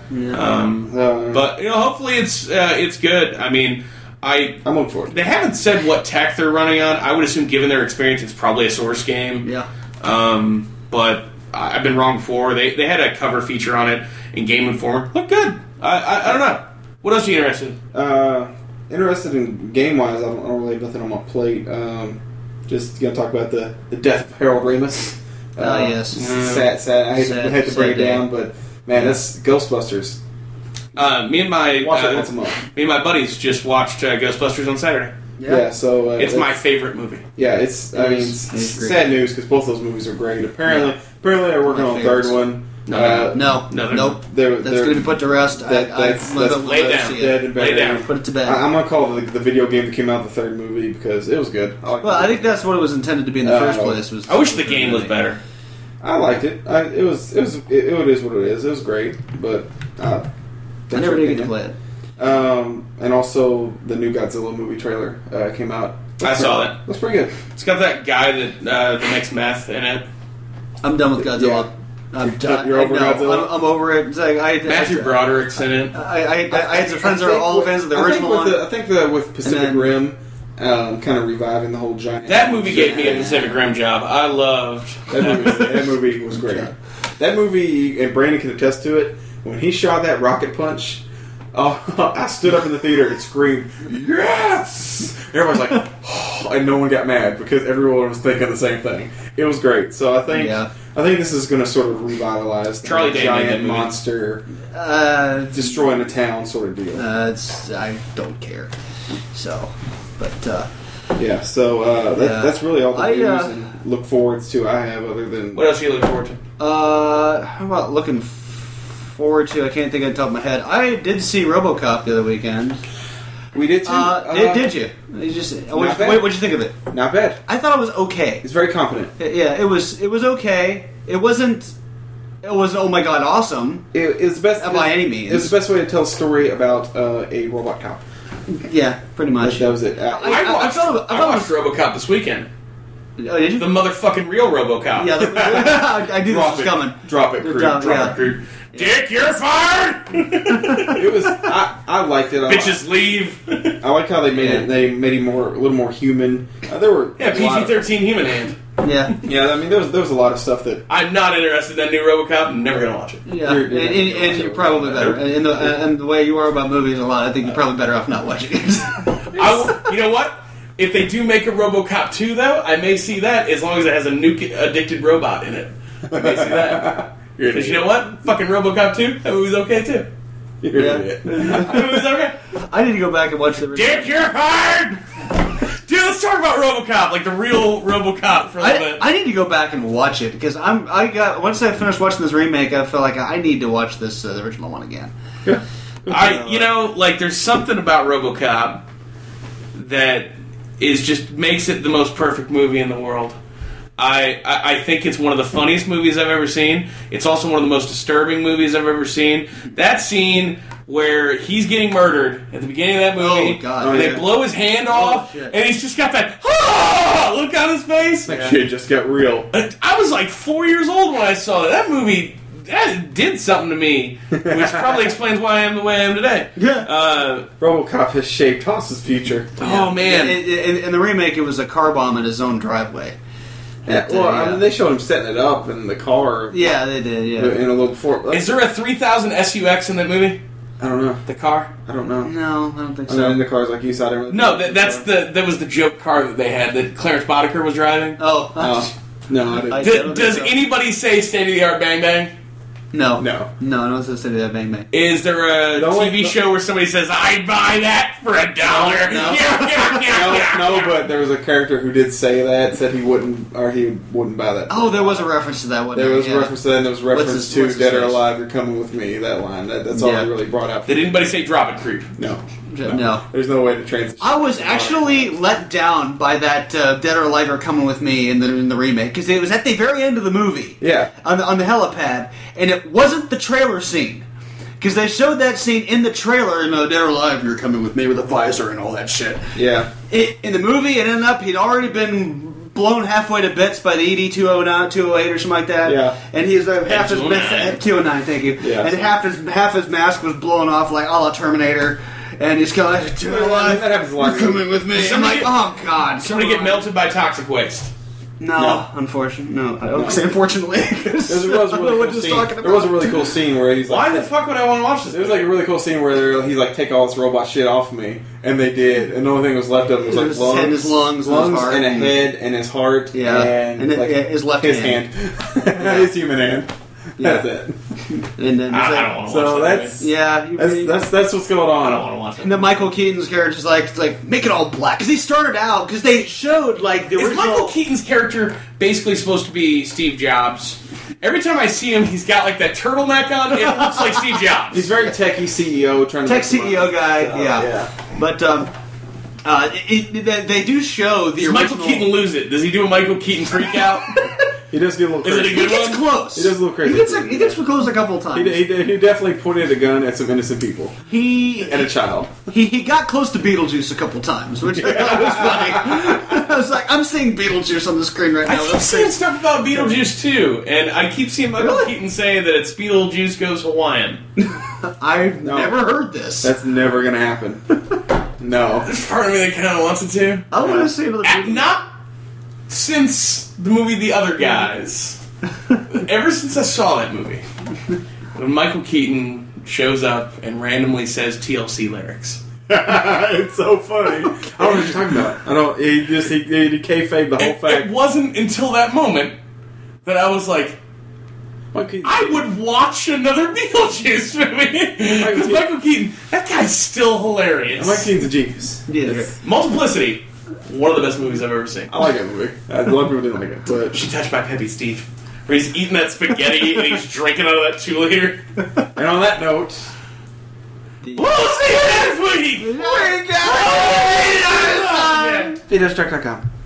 But hopefully it's good. I mean, I'm looking forward. They haven't said what tech they're running on. I would assume, given their experience, it's probably a Source game. Yeah. But I've been wrong before. They had a cover feature on it in Game Informer. Looked good. I don't know. What else are you interested in? Interested in game-wise, I don't really have nothing on my plate. Just going to talk about the death of Harold Ramis. Yes. Sad. I hate to break it down, but man, that's Ghostbusters. Me and my watch it once a month. Me and my buddies just watched Ghostbusters on Saturday. Yeah, so it's my favorite movie. Yeah, it's sad news because both those movies are great. Apparently they're working on a third one. Nope. That's going to be put to rest. Lay down. Put it to bed. I'm going to call it the video game that came out the third movie because it was good. I think that's what it was intended to be in the first place. I wish the game was better. I liked it. It is what it is. It was great, but I never did get to play it. And also the new Godzilla movie trailer came out. I saw that. That's pretty good. It's got that guy that makes meth in it. I'm done with Godzilla. Yeah. You're over Godzilla? I'm over it. It's like, Matthew Broderick's in it. I had some friends that are all fans of the original one. I think with Pacific Rim, kind of reviving the whole giant. That movie gave me a Pacific Rim job. I loved that movie was great. That movie, and Brandon can attest to it. When he shot that rocket punch, I stood up in the theater and screamed, "Yes!" Everyone's like, oh, and no one got mad because everyone was thinking the same thing. It was great. So I think this is going to sort of revitalize the Charlie Day giant monster destroying a town sort of deal. I don't care. So, but yeah. So that's really all the news and look forwards to I have other than what else are you looking forward to? How about looking forward to? I can't think on the top of my head. I did see RoboCop the other weekend. We did too. Did you? What'd you think of it? Not bad. I thought it was okay. It's very competent. Yeah, it was okay. It wasn't. It was oh my god awesome. It's best by any means. It's the best way to tell a story about a robot cop. Yeah, pretty much. That was it. I watched RoboCop this weekend. Oh, did you? The motherfucking real RoboCop. Yeah, I knew this was coming. Drop it, Creed. Drop it, Creed. Dick, you're fired! It was. I liked it. Bitches leave. I like how they made it. They made him a little more human. There were PG-13 human hand. Yeah. I mean, there was a lot of stuff that I'm not interested in that new RoboCop. I'm never gonna watch it. Yeah, and you're probably better. And the way you are about movies a lot, I think you're probably better off not watching it. You know what? If they do make a RoboCop 2, though, I may see that as long as it has a nuke-addicted robot in it. I may see that. Because you know what? Fucking RoboCop 2, that movie's okay, too. You're an idiot. That movie's okay. I need to go back and watch the original. Dick, you're fired! Dude, let's talk about RoboCop, like the real RoboCop for a little bit. I need to go back and watch it, because once I finished watching this remake, I felt like I need to watch this the original one again. There's something about RoboCop that just makes it the most perfect movie in the world. I think it's one of the funniest movies I've ever seen. It's also one of the most disturbing movies I've ever seen. That scene where he's getting murdered at the beginning of that movie, and they blow his hand off, and he's just got that look on his face. That shit just got real. I was like 4 years old when I saw that. That movie did something to me, which probably explains why I am the way I am today. Yeah. RoboCop has shaped Haas's future. Oh, man. In the remake, it was a car bomb in his own driveway. Yeah, I mean, they showed him setting it up in the car. Yeah, they did, yeah. In a little before. Is there a 3000 SUX in that movie? I don't know. The car? I don't know. No, I don't think I'm not so. into cars like you, so I don't really. No, that was the joke car that they had that Clarence Boddicker was driving. Oh, No, I didn't. I- Does anybody say state of the art Bang Bang? no. No. No, I don't say that Bang Bang. Is there a No, TV wait, show where somebody says, "I'd buy that for $1"? No, but there was a character who did say that, said he wouldn't buy that. Oh, there was a reference to that one. There was yeah. a reference to that, and there was a reference What's to his Dead or face? Alive, You're Coming With Me, that line. That's all Yeah. I really brought out. Did anybody say drop it, creep? No. No. There's no way to transition. I was actually let down by that Dead or Alive Are Coming With Me in the remake, because it was at the very end of the movie. Yeah. On the helipad, and it wasn't the trailer scene. Because they showed that scene in the trailer, Dead or Alive, You're Coming With Me with a visor and all that shit. Yeah. In the movie, it ended up, he'd already been blown halfway to bits by the ED-209, 208 or something like that. Yeah. And he's half his 209. 209, thank you. Yeah. And half his mask was blown off like a la Terminator. And he's kind of like, Dead or Alive, That happens a lot. You're Coming With Me. I'm like, oh god. Somebody get melted by toxic waste. No, unfortunately, no. I don't say unfortunately. There was a really cool scene. There was a really cool scene where he's like, Why the fuck would I want to watch this? It was like a really cool scene where he's like, take all this robot shit off of me, and they did, and the only thing that was left of him was like His head, his lungs, and his heart. and a head, and his heart, Yeah. and And like, his left his hand. his human hand. Yeah. That's it. And then I don't want to So watch that. that's yeah, that's what's going on. I don't want to watch And then it. Michael Keaton's character is like make it all black because he started out because they showed like the Is original. Michael Keaton's character basically supposed to be Steve Jobs? Every time I see him, he's got like that turtleneck on. It looks like Steve Jobs. He's very techie CEO, trying to Tech make some CEO money. guy, So, yeah. But they do show the Does original. Michael Keaton lose it? Does he do a Michael Keaton freak out? He does get a little Is it crazy. a good He gets one? close. He does a little crazy. He gets close a couple of times. He definitely pointed a gun at some innocent people He and a child. he got close to Beetlejuice a couple times, which I thought was funny. I was like, I'm seeing Beetlejuice on the screen right I now. keep seeing stuff about Beetlejuice too, and I keep seeing Michael Really? Keaton say that it's Beetlejuice goes Hawaiian. I've No. never heard this. That's never gonna happen. No. There's part of me that kind of wants it to. I want to see another. Not since the movie The Other Guys. Ever since I saw that movie, when Michael Keaton shows up and randomly says TLC lyrics. It's so funny. I don't know what you're talking about. I don't. He kayfabe the whole It fact. wasn't until that moment that I was like, I would watch another Beetlejuice movie. Because Michael Keaton, that guy's still hilarious. Mike Keaton's a genius. Yes. Multiplicity, one of the best movies I've ever seen. I like that movie. A lot of people didn't like it, but She Touched by Peppy Steve. Where he's eating that spaghetti and he's drinking out of that 2-liter. and on that note, We'll see you next week! VideoStruck.com.